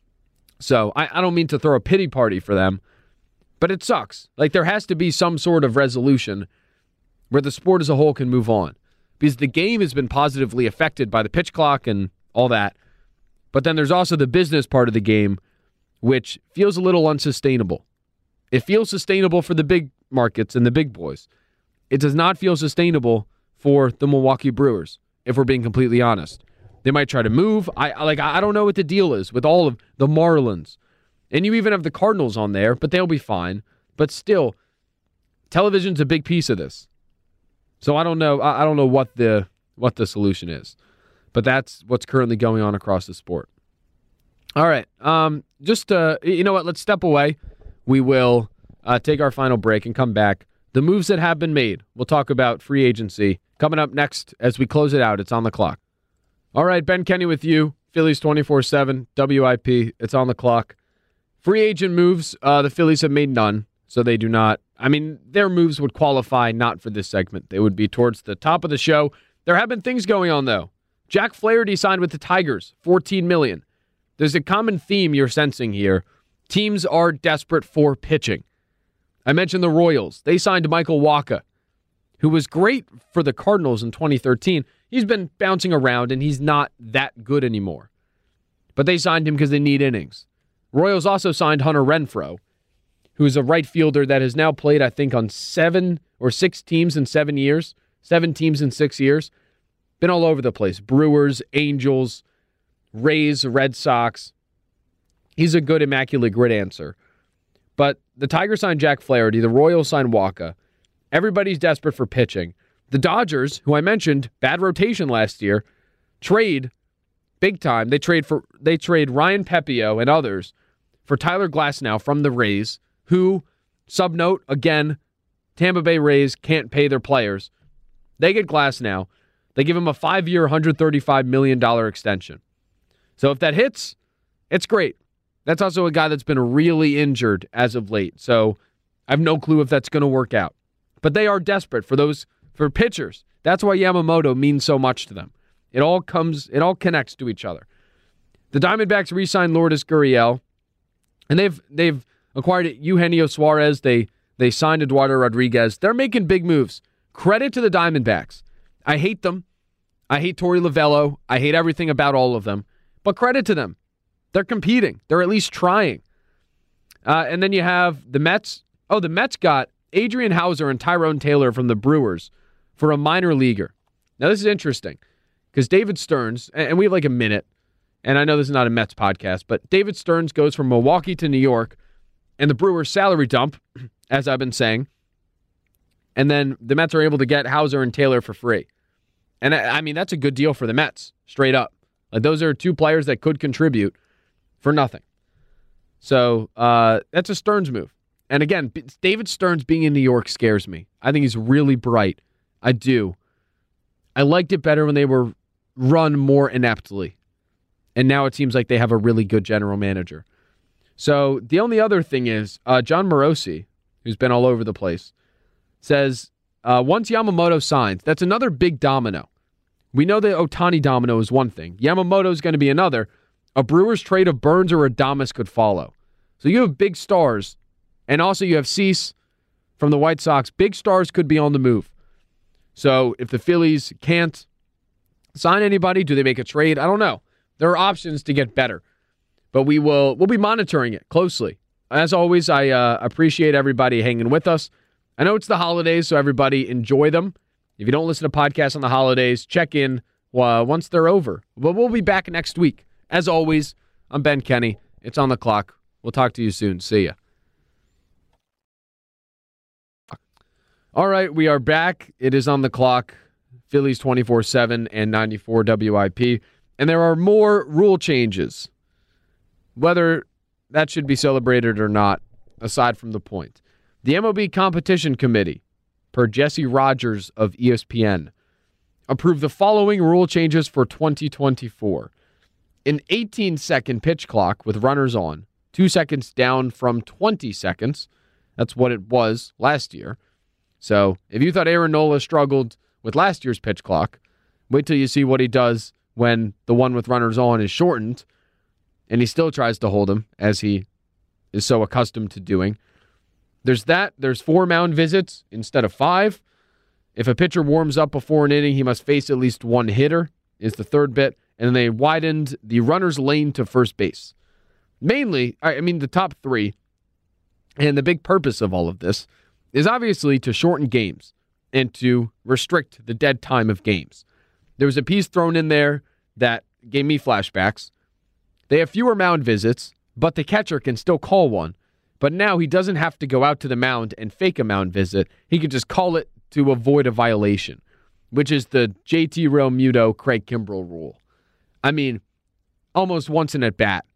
So I don't mean to throw a pity party for them, but it sucks. Like, there has to be some sort of resolution where the sport as a whole can move on, because the game has been positively affected by the pitch clock and all that. But then there's also the business part of the game, which feels a little unsustainable. It feels sustainable for the big markets and the big boys. It does not feel sustainable for the Milwaukee Brewers, if we're being completely honest. They might try to move. I don't know what the deal is with all of the Marlins. And you even have the Cardinals on there, but they'll be fine. But still, television's a big piece of this. So I don't know. I don't know what the solution is. But that's what's currently going on across the sport. All right. You know what? Let's step away. We will take our final break and come back. The moves that have been made. We'll talk about free agency coming up next as we close it out. It's on the clock. All right, Ben Kenny with you. Phillies 24/7, WIP. It's on the clock. Free agent moves. The Phillies have made none, so they do not. I mean, their moves would qualify not for this segment. They would be towards the top of the show. There have been things going on, though. Jack Flaherty signed with the Tigers, $14 million. There's a common theme you're sensing here. Teams are desperate for pitching. I mentioned the Royals. They signed Michael Wacha, who was great for the Cardinals in 2013. he's been bouncing around, and he's not that good anymore. But they signed him because they need innings. Royals also signed Hunter Renfroe, who is a right fielder that has now played, I think, on 7 or 6 teams in 7 years. 7 teams in 6 years. Been all over the place. Brewers, Angels, Rays, Red Sox. He's a good immaculate grid answer. But the Tigers signed Jack Flaherty. The Royals signed Waka. Everybody's desperate for pitching. The Dodgers, who I mentioned, bad rotation last year, trade big time. They trade Ryan Pepio and others for Tyler Glasnow from the Rays, who, subnote, again, Tampa Bay Rays can't pay their players. They get Glasnow. They give him a 5-year, $135 million extension. So if that hits, it's great. That's also a guy that's been really injured as of late. So I have no clue if that's going to work out. But they are desperate for pitchers. That's why Yamamoto means so much to them. It all connects to each other. The Diamondbacks re-signed Lourdes Gurriel, and they've acquired Eugenio Suarez. They signed Eduardo Rodriguez. They're making big moves. Credit to the Diamondbacks. I hate them. I hate Torey Lovello. I hate everything about all of them. But credit to them. They're competing. They're at least trying. And then you have the Mets. Oh, the Mets got Adrian Hauser and Tyrone Taylor from the Brewers for a minor leaguer. Now, this is interesting because David Stearns, and we have like a minute, and I know this is not a Mets podcast, but David Stearns goes from Milwaukee to New York, and the Brewers salary dump, as I've been saying, and then the Mets are able to get Hauser and Taylor for free. And I mean, that's a good deal for the Mets, straight up. Like, those are 2 players that could contribute for nothing. So that's a Stearns move. And again, David Stearns being in New York scares me. I think he's really bright. I do. I liked it better when they were run more ineptly. And now it seems like they have a really good general manager. So the only other thing is John Morosi, who's been all over the place, says once Yamamoto signs, that's another big domino. We know the Ohtani domino is one thing. Yamamoto is going to be another. A Brewers trade of Burns or Adames could follow. So you have big stars, and also you have Cease from the White Sox. Big stars could be on the move. So if the Phillies can't sign anybody, do they make a trade? I don't know. There are options to get better, but we'll be monitoring it closely. As always, I appreciate everybody hanging with us. I know it's the holidays, so everybody enjoy them. If you don't listen to podcasts on the holidays, check in once they're over. But we'll be back next week. As always, I'm Ben Kenny. It's On the Clock. We'll talk to you soon. See ya. All right, we are back. It is On the Clock, Phillies 24/7 and 94 WIP. And there are more rule changes. Whether that should be celebrated or not, aside from the point. The MLB Competition Committee, per Jesse Rogers of ESPN, approved the following rule changes for 2024. An 18-second pitch clock with runners on, 2 seconds down from 20 seconds. That's what it was last year. So if you thought Aaron Nola struggled with last year's pitch clock, wait till you see what he does when the one with runners on is shortened, and he still tries to hold him, as he is so accustomed to doing. There's that. There's 4 mound visits instead of 5. If a pitcher warms up before an inning, he must face at least 1 hitter, is the third bit. And then they widened the runner's lane to first base. Mainly, I mean, the top 3, and the big purpose of all of this is obviously to shorten games and to restrict the dead time of games. There was a piece thrown in there that gave me flashbacks. They have fewer mound visits, but the catcher can still call one. But now he doesn't have to go out to the mound and fake a mound visit. He can just call it to avoid a violation, which is the JT Realmuto, Craig Kimbrell rule. I mean, almost once in at bat,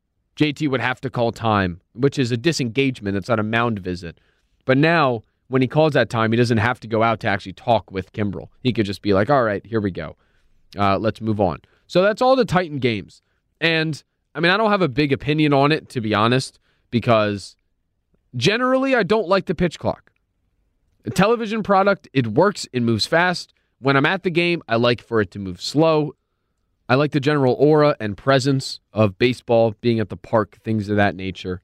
JT would have to call time, which is a disengagement. It's not a mound visit. But now, when he calls that time, he doesn't have to go out to actually talk with Kimbrell. He could just be like, all right, here we go. Let's move on. So that's all the Titan games. And, I mean, I don't have a big opinion on it, to be honest, because generally I don't like the pitch clock. A television product, it works, it moves fast. When I'm at the game, I like for it to move slow. I like the general aura and presence of baseball, being at the park, things of that nature.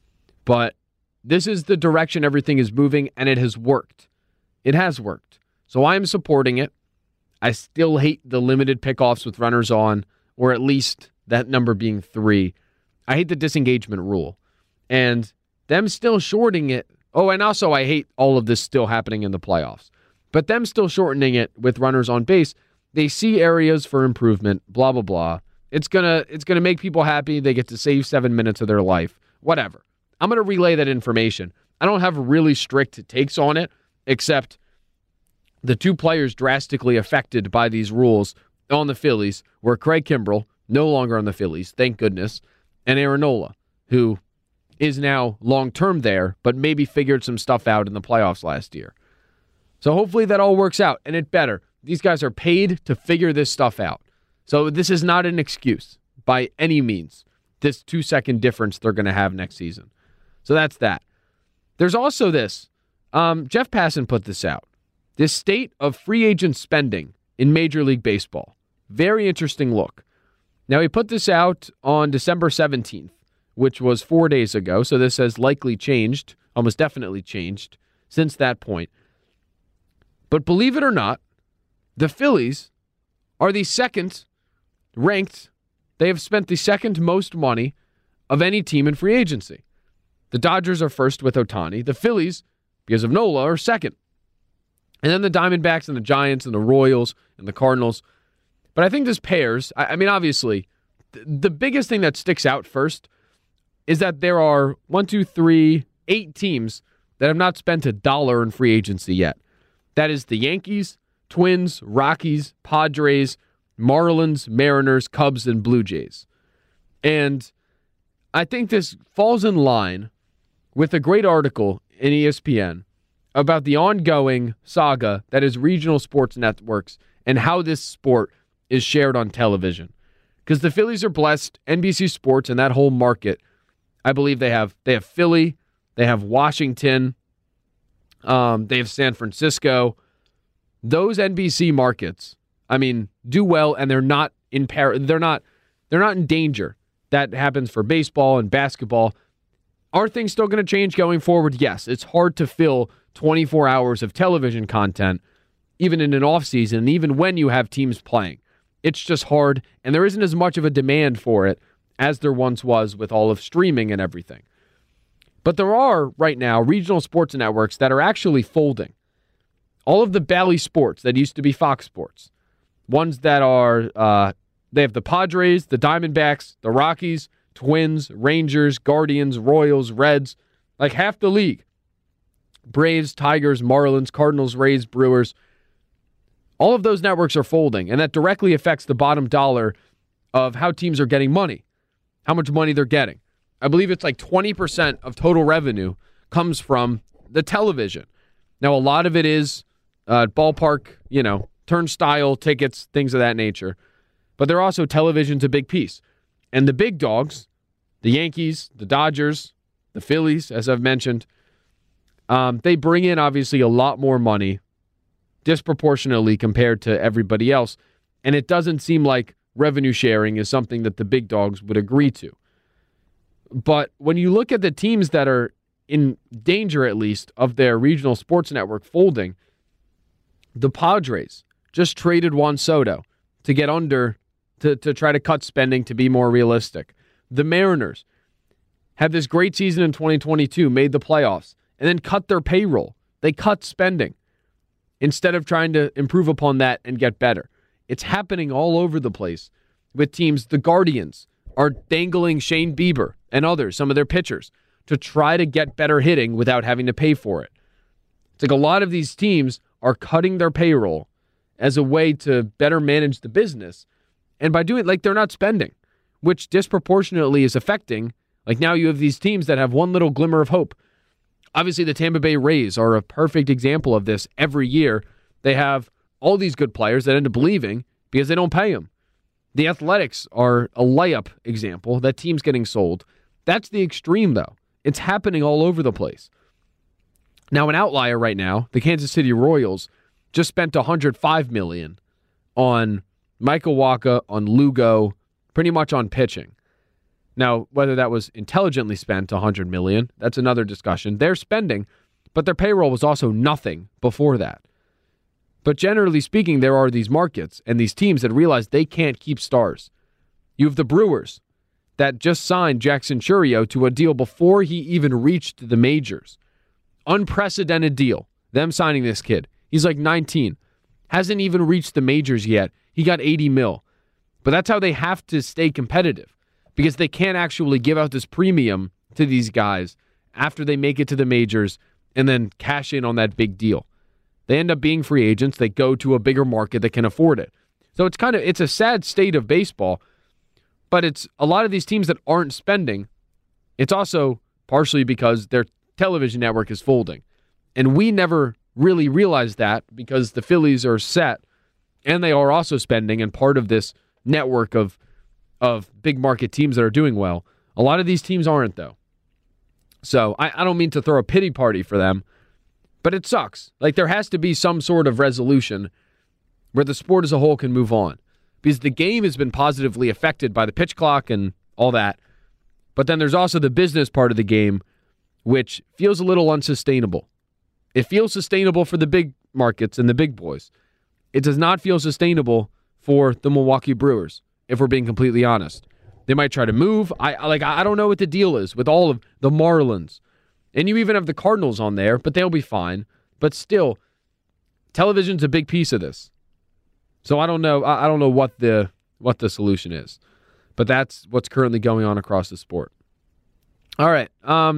But this is the direction everything is moving, and it has worked. It has worked. So I am supporting it. I still hate the limited pickoffs with runners on, or at least that number being 3. I hate the disengagement rule. And them still shorting it. Oh, and also I hate all of this still happening in the playoffs. But them still shortening it with runners on base, they see areas for improvement, blah, blah, blah. It's gonna make people happy. They get to save 7 minutes of their life. Whatever. I'm going to relay that information. I don't have really strict takes on it, except the 2 players drastically affected by these rules on the Phillies were Craig Kimbrell, no longer on the Phillies, thank goodness, and Aaron Nola, who is now long-term there, but maybe figured some stuff out in the playoffs last year. So hopefully that all works out, and it better. These guys are paid to figure this stuff out. So this is not an excuse by any means, this 2-second difference they're going to have next season. So that's that. There's also this. Jeff Passan put this out. This state of free agent spending in Major League Baseball. Very interesting look. Now, he put this out on December 17th, which was 4 days ago, so this has likely changed, almost definitely changed, since that point. But believe it or not, the Phillies are the second ranked. They have spent the second most money of any team in free agency. The Dodgers are first with Ohtani. The Phillies, because of Nola, are second. And then the Diamondbacks and the Giants and the Royals and the Cardinals. But I think this pairs, I mean, obviously, the biggest thing that sticks out first is that there are 8 teams that have not spent $1 in free agency yet. That is the Yankees, Twins, Rockies, Padres, Marlins, Mariners, Cubs, and Blue Jays. And I think this falls in line with a great article in ESPN about the ongoing saga that is regional sports networks and how this sport is shared on television. Because the Phillies are blessed, NBC Sports and that whole market, I believe they have Philly, they have Washington, they have San Francisco. Those NBC markets, I mean, do well, and they're not in they're not in danger. That happens for baseball and basketball. Are things still going to change going forward? Yes. It's hard to fill 24 hours of television content, even in an offseason, even when you have teams playing. It's just hard, and there isn't as much of a demand for it as there once was with all of streaming and everything. But there are, right now, regional sports networks that are actually folding. All of the Bally Sports that used to be Fox Sports, ones that are, they have the Padres, the Diamondbacks, the Rockies, Twins, Rangers, Guardians, Royals, Reds, like half the league. Braves, Tigers, Marlins, Cardinals, Rays, Brewers. All of those networks are folding, and that directly affects the bottom dollar of how teams are getting money, how much money they're getting. I believe it's like 20% of total revenue comes from the television. Now, a lot of it is ballpark, turnstile tickets, things of that nature. But they're also television's a big piece. And the big dogs, the Yankees, the Dodgers, the Phillies, as I've mentioned, they bring in obviously a lot more money disproportionately compared to everybody else. And it doesn't seem like revenue sharing is something that the big dogs would agree to. But when you look at the teams that are in danger, at least, of their regional sports network folding, the Padres just traded Juan Soto to get under, to try to cut spending to be more realistic. The Mariners had this great season in 2022, made the playoffs, and then cut their payroll. They cut spending instead of trying to improve upon that and get better. It's happening all over the place with teams. The Guardians are dangling Shane Bieber and others, some of their pitchers, to try to get better hitting without having to pay for it. It's like a lot of these teams are cutting their payroll as a way to better manage the business. And by doing it, like, they're not spending, which disproportionately is affecting. Like, now you have these teams that have one little glimmer of hope. Obviously, the Tampa Bay Rays are a perfect example of this. Every year, they have all these good players that end up leaving because they don't pay them. The Athletics are a layup example. That team's getting sold. That's the extreme, though. It's happening all over the place. Now, an outlier right now, the Kansas City Royals just spent $105 million on Michael Wacha, on Lugo, pretty much on pitching. Now, whether that was intelligently spent, $100 million, that's another discussion. They're spending, but their payroll was also nothing before that. But generally speaking, there are these markets and these teams that realize they can't keep stars. You have the Brewers that just signed Jackson Chourio to a deal before he even reached the majors. Unprecedented deal. Them signing this kid. He's like 19. Hasn't even reached the majors yet. He got $80 million. But that's how they have to stay competitive, because they can't actually give out this premium to these guys after they make it to the majors and then cash in on that big deal. They end up being free agents. They go to a bigger market that can afford it. So it's a sad state of baseball, but it's a lot of these teams that aren't spending. It's also partially because their television network is folding. And we never really realized that because the Phillies are set and they are also spending, and part of this network of big market teams that are doing well. A lot of these teams aren't, though. So I don't mean to throw a pity party for them, but it sucks. Like, there has to be some sort of resolution where the sport as a whole can move on, because the game has been positively affected by the pitch clock and all that. But then there's also the business part of the game, which feels a little unsustainable. It feels sustainable for the big markets and the big boys. It does not feel sustainable for the Milwaukee Brewers, if we're being completely honest. They might try to move. I don't know what the deal is with all of the Marlins. And you even have the Cardinals on there, but they'll be fine. But still, television's a big piece of this. So I don't know. I don't know what the solution is. But that's what's currently going on across the sport. All right.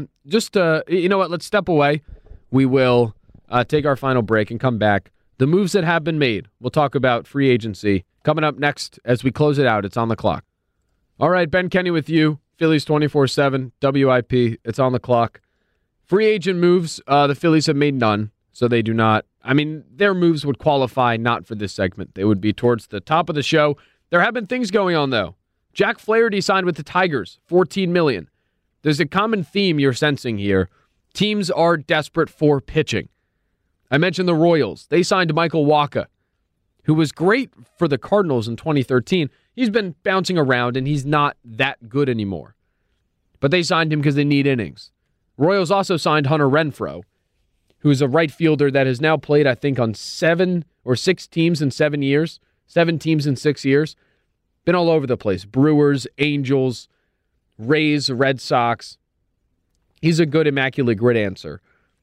You know what? Let's step away. We will take our final break and come back. The moves that have been made. We'll talk about free agency coming up next as we close it out. It's on the clock. All right, Ben Kenny with you. Phillies 24/7, WIP. It's on the clock. Free agent moves. The Phillies have made none, so they do not. I mean, their moves would qualify not for this segment. They would be towards the top of the show. There have been things going on, though. Jack Flaherty signed with the Tigers, $14 million. There's a common theme you're sensing here. Teams are desperate for pitching. I mentioned the Royals. They signed Michael Wacha, who was great for the Cardinals in 2013. He's been bouncing around, and he's not that good anymore. But they signed him because they need innings. Royals also signed Hunter Renfroe, who is a right fielder that has now played, I think, on 7 or 6 teams in 7 years. 7 teams in 6 years. Been all over the place. Brewers, Angels, Rays, Red Sox. He's a good immaculate grid answer.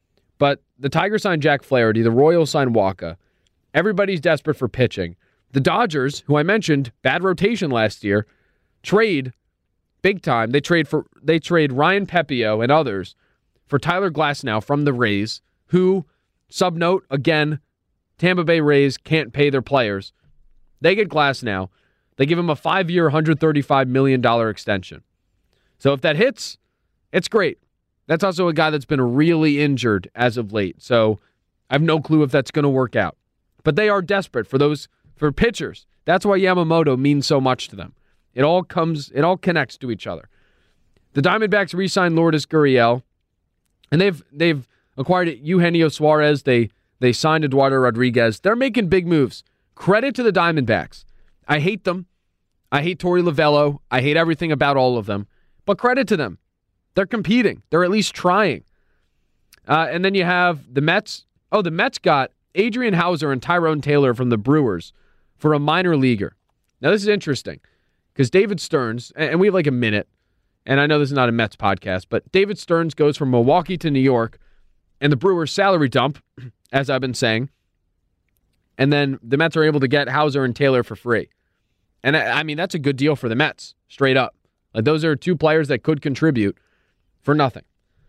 But the Tigers signed Jack Flaherty. The Royals signed Wacha. Everybody's desperate for pitching. The Dodgers, who I mentioned, bad rotation last year, trade big time. They trade Ryan Pepiot and others for Tyler Glasnow from the Rays, who, subnote, again, Tampa Bay Rays can't pay their players. They get Glasnow. They give him a 5-year, $135 million extension. So if that hits, it's great. That's also a guy that's been really injured as of late. So I have no clue if that's going to work out. But they are desperate for pitchers. That's why Yamamoto means so much to them. It all connects to each other. The Diamondbacks re-signed Lourdes Gurriel, and they've acquired Eugenio Suarez. They signed Eduardo Rodriguez. They're making big moves. Credit to the Diamondbacks. I hate them. I hate Torey Lovullo. I hate everything about all of them. But credit to them. They're competing. They're at least trying. And then you have the Mets. Oh, the Mets got Adrian Hauser and Tyrone Taylor from the Brewers for a minor leaguer. Now, this is interesting because David Stearns, and we have like a minute, and I know this is not a Mets podcast, but David Stearns goes from Milwaukee to New York, and the Brewers salary dump, as I've been saying, and then the Mets are able to get Hauser and Taylor for free. And I mean, that's a good deal for the Mets, straight up. Like, those are 2 players that could contribute for nothing.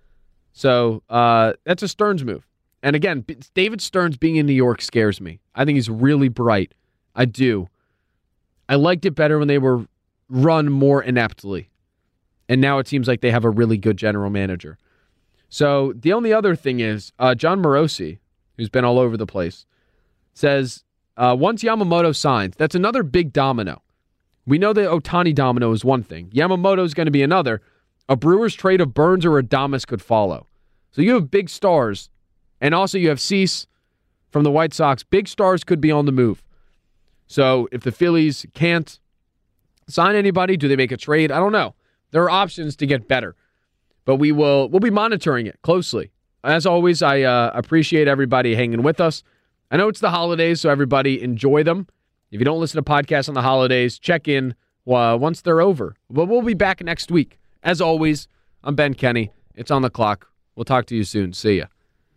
So that's a Stearns move. And again, David Stearns being in New York scares me. I think he's really bright. I do. I liked it better when they were run more ineptly. And now it seems like they have a really good general manager. So the only other thing is John Morosi, who's been all over the place, says once Yamamoto signs, that's another big domino. We know the Ohtani domino is one thing. Yamamoto is going to be another. A Brewers trade of Burns or Adames could follow. So you have big stars, and also you have Cease from the White Sox. Big stars could be on the move. So if the Phillies can't sign anybody, do they make a trade? I don't know. There are options to get better, but we'll be monitoring it closely. As always, I appreciate everybody hanging with us. I know it's the holidays, so everybody enjoy them. If you don't listen to podcasts on the holidays, check in once they're over. But we'll be back next week. As always, I'm Ben Kenny. It's on the clock. We'll talk to you soon. See ya.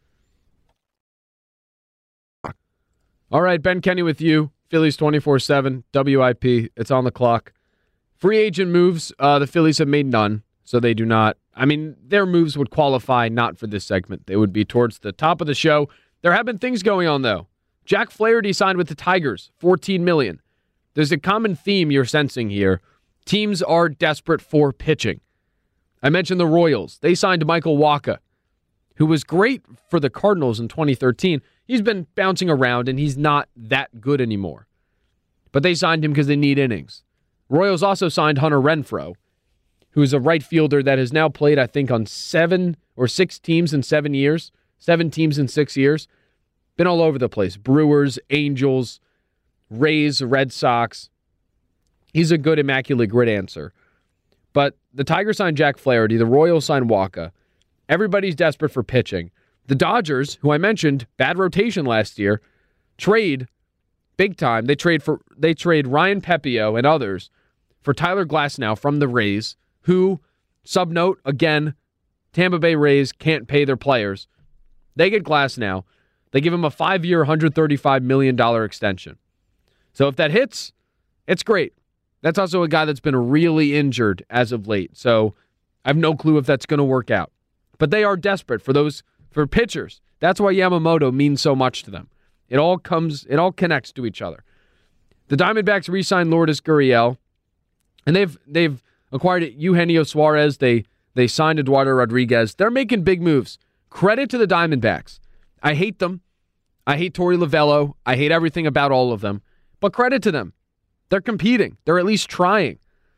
All right, Ben Kenny with you. Phillies 24/7, WIP. It's on the clock. Free agent moves, the Phillies have made none, so they do not. I mean, their moves would qualify not for this segment. They would be towards the top of the show. There have been things going on, though. Jack Flaherty signed with the Tigers, $14 million. There's a common theme you're sensing here. Teams are desperate for pitching. I mentioned the Royals. They signed Michael Wacha, who was great for the Cardinals in 2013. He's been bouncing around, and he's not that good anymore. But they signed him because they need innings. Royals also signed Hunter Renfroe, who is a right fielder that has now played, I think, on 7 or 6 teams in 7 years. 7 teams in 6 years. Been all over the place. Brewers, Angels, Rays, Red Sox. He's a good immaculate grid answer. But the Tigers signed Jack Flaherty. The Royals signed Wacha. Everybody's desperate for pitching. The Dodgers, who I mentioned, bad rotation last year, trade big time. They trade Ryan Pepio and others for Tyler Glasnow from the Rays, who, subnote, again, Tampa Bay Rays can't pay their players. They get Glasnow. They give him a 5-year, $135 million extension. So if that hits, it's great. That's also a guy that's been really injured as of late. So I have no clue if that's going to work out. But they are desperate for pitchers. That's why Yamamoto means so much to them. It all connects to each other. The Diamondbacks re-signed Lourdes Gurriel, and they've acquired Eugenio Suarez. They signed Eduardo Rodriguez. They're making big moves. Credit to the Diamondbacks. I hate them. I hate Torey Lovello. I hate everything about all of them. But credit to them. They're competing. They're at least trying.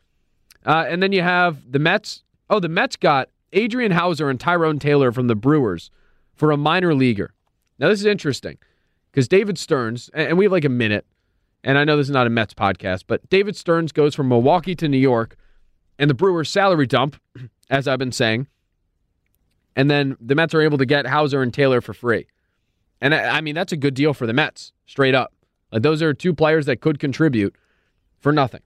And then you have the Mets. Oh, the Mets got Adrian Hauser and Tyrone Taylor from the Brewers for a minor leaguer. Now, this is interesting because David Stearns, and we have like a minute, and I know this is not a Mets podcast, but David Stearns goes from Milwaukee to New York, and the Brewers salary dump, as I've been saying, and then the Mets are able to get Hauser and Taylor for free. And I mean, that's a good deal for the Mets, straight up. Like, those are 2 players that could contribute for nothing.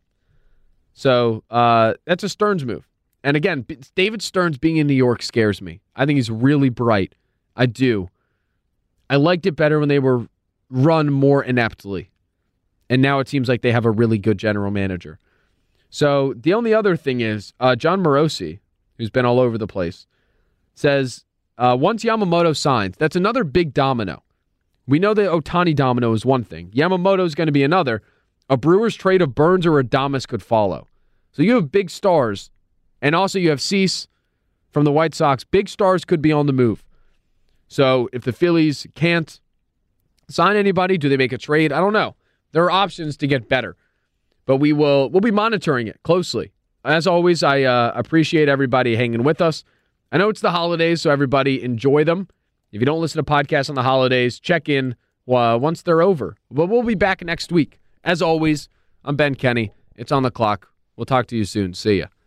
So that's a Stearns move. And again, David Stearns being in New York scares me. I think he's really bright. I do. I liked it better when they were run more ineptly. And now it seems like they have a really good general manager. So the only other thing is John Morosi, who's been all over the place, says once Yamamoto signs, that's another big domino. We know the Ohtani domino is one thing. Yamamoto is going to be another. A Brewers trade of Burns or Adames could follow. So you have big stars. And also you have Cease from the White Sox. Big stars could be on the move. So if the Phillies can't sign anybody, do they make a trade? I don't know. There are options to get better. But we'll be monitoring it closely. As always, I appreciate everybody hanging with us. I know it's the holidays, so everybody enjoy them. If you don't listen to podcasts on the holidays, check in once they're over. But we'll be back next week. As always, I'm Ben Kenny. It's on the clock. We'll talk to you soon. See ya.